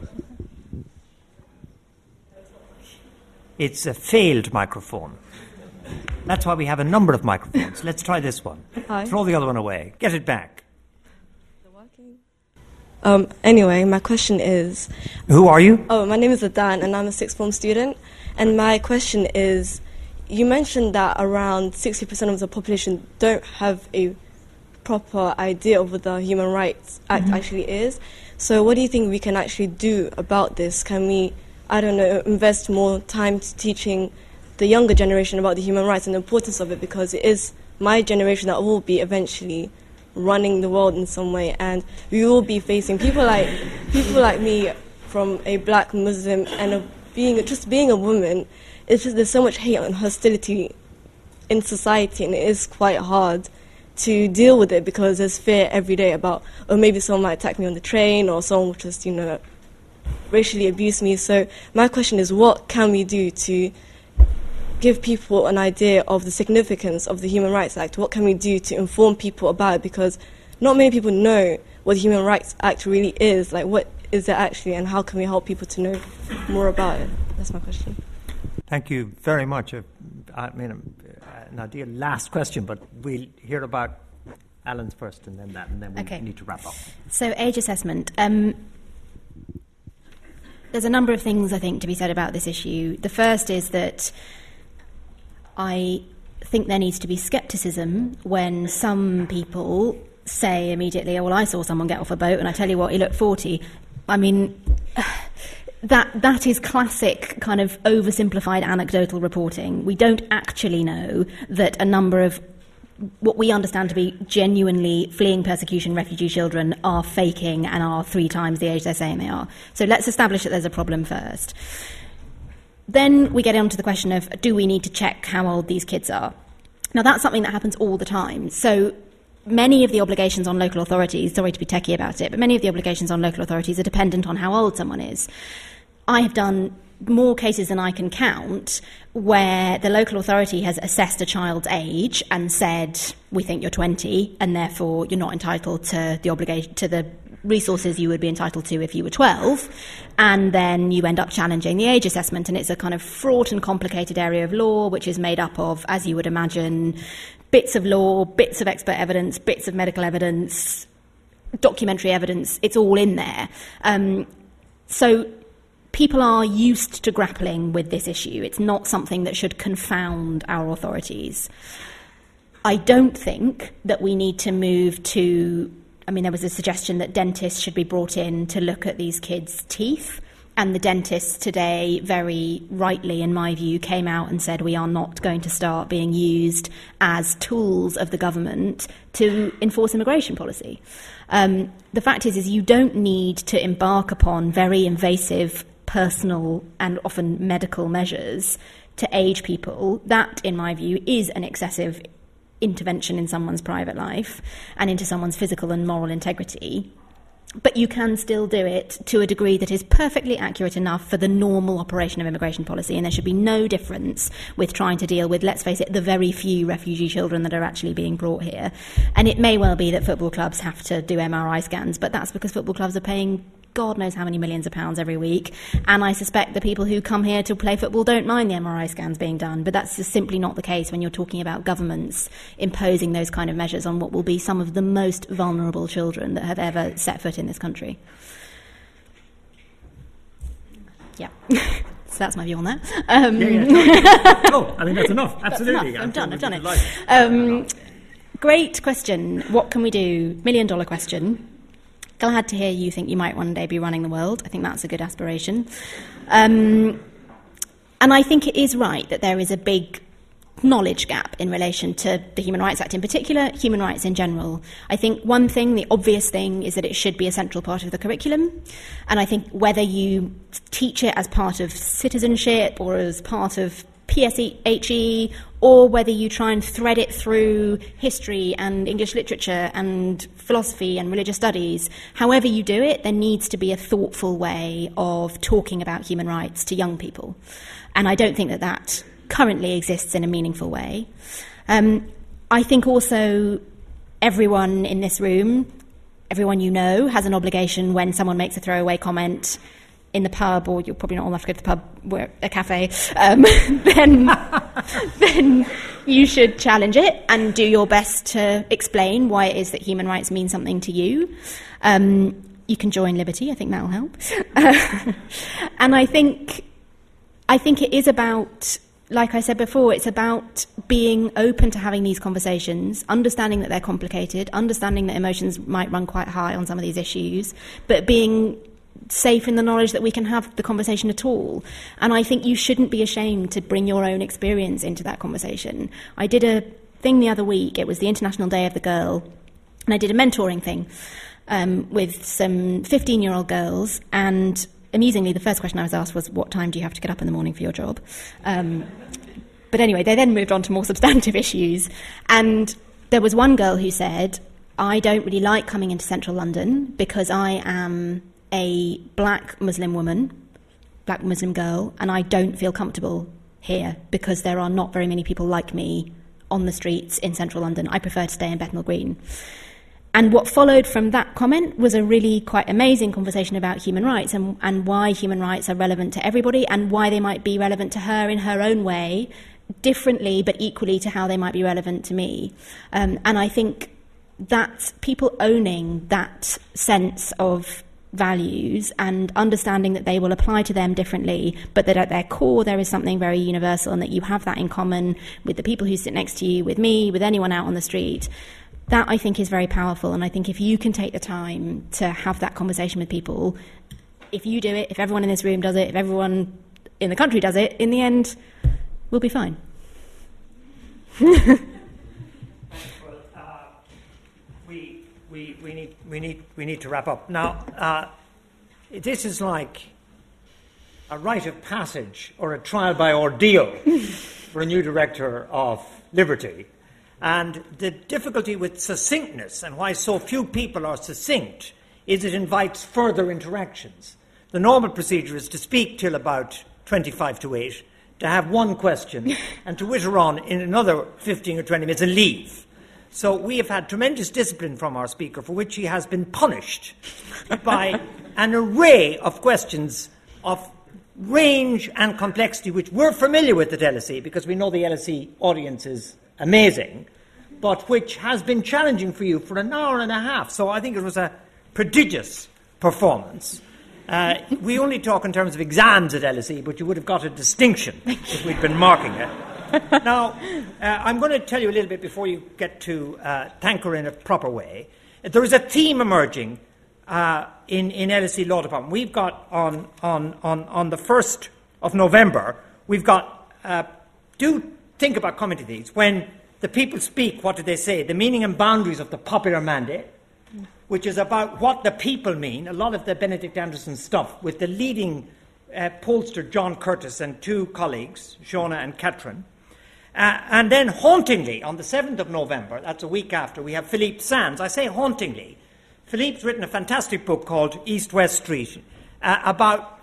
It's a failed microphone. That's why we have a number of microphones. Let's try this one. Hi. Throw the other one away. Get it back. Anyway, my question is... Who are you? Oh, my name is Adan, and I'm a sixth form student. And my question is, you mentioned that around 60% of the population don't have a proper idea of what the Human Rights Act actually is. So what do you think we can actually do about this? Can we, I don't know, invest more time to teaching the younger generation about the human rights and the importance of it, because it is my generation that will be eventually running the world in some way, and we will be facing people like me from a black Muslim and being a woman. It's just there's so much hate and hostility in society, and it is quite hard to deal with it because there's fear every day about, oh, maybe someone might attack me on the train, or someone will just, racially abuse me. So my question is, what can we do to give people an idea of the significance of the Human Rights Act? What can we do to inform people about it? Because not many people know what the Human Rights Act really is. Like, what is it actually, and how can we help people to know more about it? That's my question. Thank you very much. Nadia, last question, but we'll hear about Alan's first and then that, and then we need to wrap up. So, age assessment. There's a number of things, I think, to be said about this issue. The first is that I think there needs to be scepticism when some people say immediately, oh, well, I saw someone get off a boat and I tell you what, he looked 40. I mean, that is classic kind of oversimplified anecdotal reporting. We don't actually know that a number of what we understand to be genuinely fleeing persecution refugee children are faking and are 3 times the age they're saying they are. So let's establish that there's a problem first. Then we get on to the question of, do we need to check how old these kids are? Now, that's something that happens all the time. So many of the obligations on local authorities, sorry to be techie about it, but many of the obligations on local authorities are dependent on how old someone is. I have done more cases than I can count where the local authority has assessed a child's age and said, we think you're 20 and therefore you're not entitled to the obligation to the resources you would be entitled to if you were 12, and then you end up challenging the age assessment, and it's a kind of fraught and complicated area of law which is made up of, as you would imagine, bits of law, bits of expert evidence, bits of medical evidence, documentary evidence. It's all in there. So people are used to grappling with this issue. It's not something that should confound our authorities. I don't think that we need to move to... there was a suggestion that dentists should be brought in to look at these kids' teeth, and the dentists today, very rightly in my view, came out and said we are not going to start being used as tools of the government to enforce immigration policy. The fact is you don't need to embark upon very invasive personal and often medical measures to age people. That, in my view, is an excessive intervention in someone's private life and into someone's physical and moral integrity. But you can still do it to a degree that is perfectly accurate enough for the normal operation of immigration policy, and there should be no difference with trying to deal with, let's face it, the very few refugee children that are actually being brought here. And it may well be that football clubs have to do MRI scans, but that's because football clubs are paying God knows how many millions of pounds every week, and I suspect the people who come here to play football don't mind the MRI scans being done, but that's just simply not the case when you're talking about governments imposing those kind of measures on what will be some of the most vulnerable children that have ever set foot in this country. Yeah. So that's my view on that. Oh, I mean, that's enough. Absolutely. That's enough. I've done it. Great question. What can we do? $1 million question. Glad to hear you think you might one day be running the world. I think that's a good aspiration. And I think it is right that there is a big knowledge gap in relation to the Human Rights Act in particular, human rights in general. I think one thing, the obvious thing, is that it should be a central part of the curriculum. And I think whether you teach it as part of citizenship or as part of PSHE, or whether you try and thread it through history and English literature and philosophy and religious studies, however you do it, there needs to be a thoughtful way of talking about human rights to young people. And I don't think that that currently exists in a meaningful way. I think also everyone in this room, everyone you know, has an obligation when someone makes a throwaway comment in the pub, or you're probably not old enough to go to the pub, a cafe, then you should challenge it and do your best to explain why it is that human rights mean something to you. You can join Liberty, I think that will help. And I think it is about, like I said before, it's about being open to having these conversations, understanding that they're complicated, understanding that emotions might run quite high on some of these issues, but being safe in the knowledge that we can have the conversation at all. And I think you shouldn't be ashamed to bring your own experience into that conversation. I did a thing the other week, it was the International Day of the Girl, and I did a mentoring thing with some 15-year-old girls, and amusingly, the first question I was asked was, what time do you have to get up in the morning for your job? But anyway, they then moved on to more substantive issues. And there was one girl who said, I don't really like coming into central London because I am a black Muslim woman, black Muslim girl, and I don't feel comfortable here because there are not very many people like me on the streets in central London. I prefer to stay in Bethnal Green. And what followed from that comment was a really quite amazing conversation about human rights and why human rights are relevant to everybody and why they might be relevant to her in her own way, differently but equally to how they might be relevant to me. And I think that people owning that sense of values and understanding that they will apply to them differently, but that at their core there is something very universal and that you have that in common with the people who sit next to you, with me, with anyone out on the street, that I think is very powerful. And I think if you can take the time to have that conversation with people, if you do it, if everyone in this room does it, if everyone in the country does it, in the end, we'll be fine. We need to wrap up. Now, this is like a rite of passage or a trial by ordeal for a new director of Liberty. And the difficulty with succinctness and why so few people are succinct is it invites further interactions. The normal procedure is to speak till about 25 to 8, to have one question, and to witter on in another 15 or 20 minutes and leave. So we have had tremendous discipline from our speaker, for which he has been punished by an array of questions of range and complexity, which we're familiar with at LSE, because we know the LSE audience is amazing, but which has been challenging for you for an hour and a half. So I think it was a prodigious performance. We only talk in terms of exams at LSE, but you would have got a distinction if we'd been marking it. Now, I'm going to tell you a little bit before you get to thank her in a proper way. There is a theme emerging in LSE Law Department. We've got on the 1st of November, we've got, do think about coming to these. When the people speak, what do they say? The meaning and boundaries of the popular mandate, which is about what the people mean, a lot of the Benedict Anderson stuff, with the leading pollster John Curtis and two colleagues, Shona and Katrin. And then hauntingly, on the 7th of November, that's a week after, we have Philippe Sands. I say hauntingly. Philippe's written a fantastic book called East-West Street about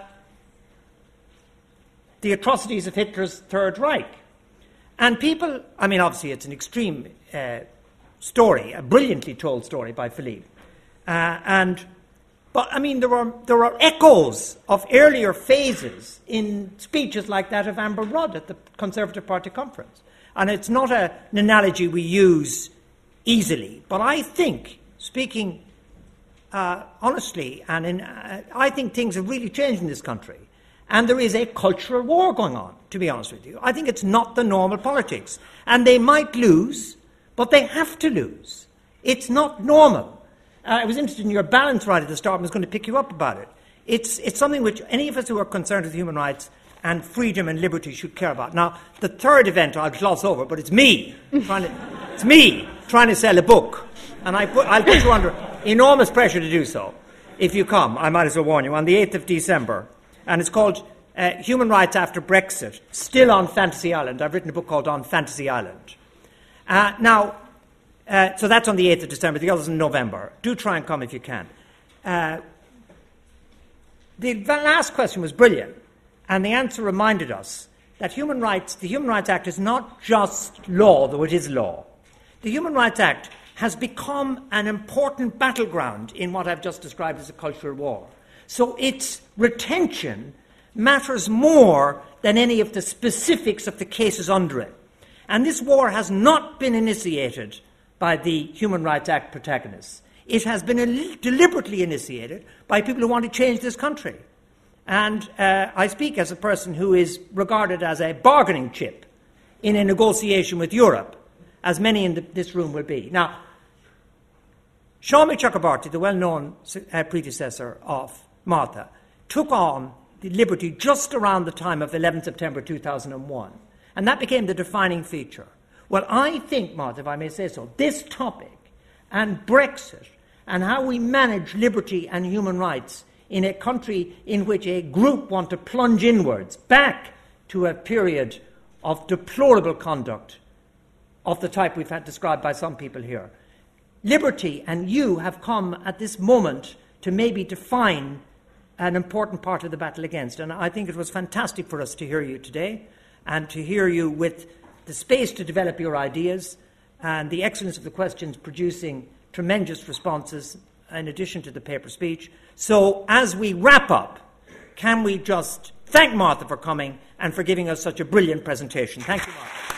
the atrocities of Hitler's Third Reich. And people, I mean, obviously it's an extreme story, a brilliantly told story by Philippe. But But, I mean, there are echoes of earlier phases in speeches like that of Amber Rudd at the Conservative Party conference. And it's not an analogy we use easily. But I think, speaking honestly, I think things have really changed in this country. And there is a cultural war going on, to be honest with you. I think it's not the normal politics. And they might lose, but they have to lose. It's not normal. I was interested in your balance right at the start and was going to pick you up about it. It's something which any of us who are concerned with human rights and freedom and liberty should care about. Now, the third event I'll gloss over, but it's me trying to sell a book. And I'll put you under enormous pressure to do so. If you come, I might as well warn you, on the 8th of December. And it's called Human Rights After Brexit, still on Fantasy Island. I've written a book called On Fantasy Island. So that's on the 8th of December. The other's in November. Do try and come if you can. The last question was brilliant, and the answer reminded us that the Human Rights Act is not just law, though it is law. The Human Rights Act has become an important battleground in what I've just described as a cultural war. So its retention matters more than any of the specifics of the cases under it. And this war has not been initiated by the Human Rights Act protagonists. It has been deliberately initiated by people who want to change this country. And I speak as a person who is regarded as a bargaining chip in a negotiation with Europe, as many in this room will be. Now, Shami Chakrabarti, the well-known predecessor of Martha, took on the liberty just around the time of 11 September 2001. And that became the defining feature. Well, I think, Martha, if I may say so, this topic and Brexit and how we manage liberty and human rights in a country in which a group want to plunge inwards back to a period of deplorable conduct of the type we've had described by some people here. Liberty and you have come at this moment to maybe define an important part of the battle against. And I think it was fantastic for us to hear you today and to hear you with the space to develop your ideas and the excellence of the questions producing tremendous responses in addition to the paper speech. So as we wrap up, can we just thank Martha for coming and for giving us such a brilliant presentation. Thank you, Martha.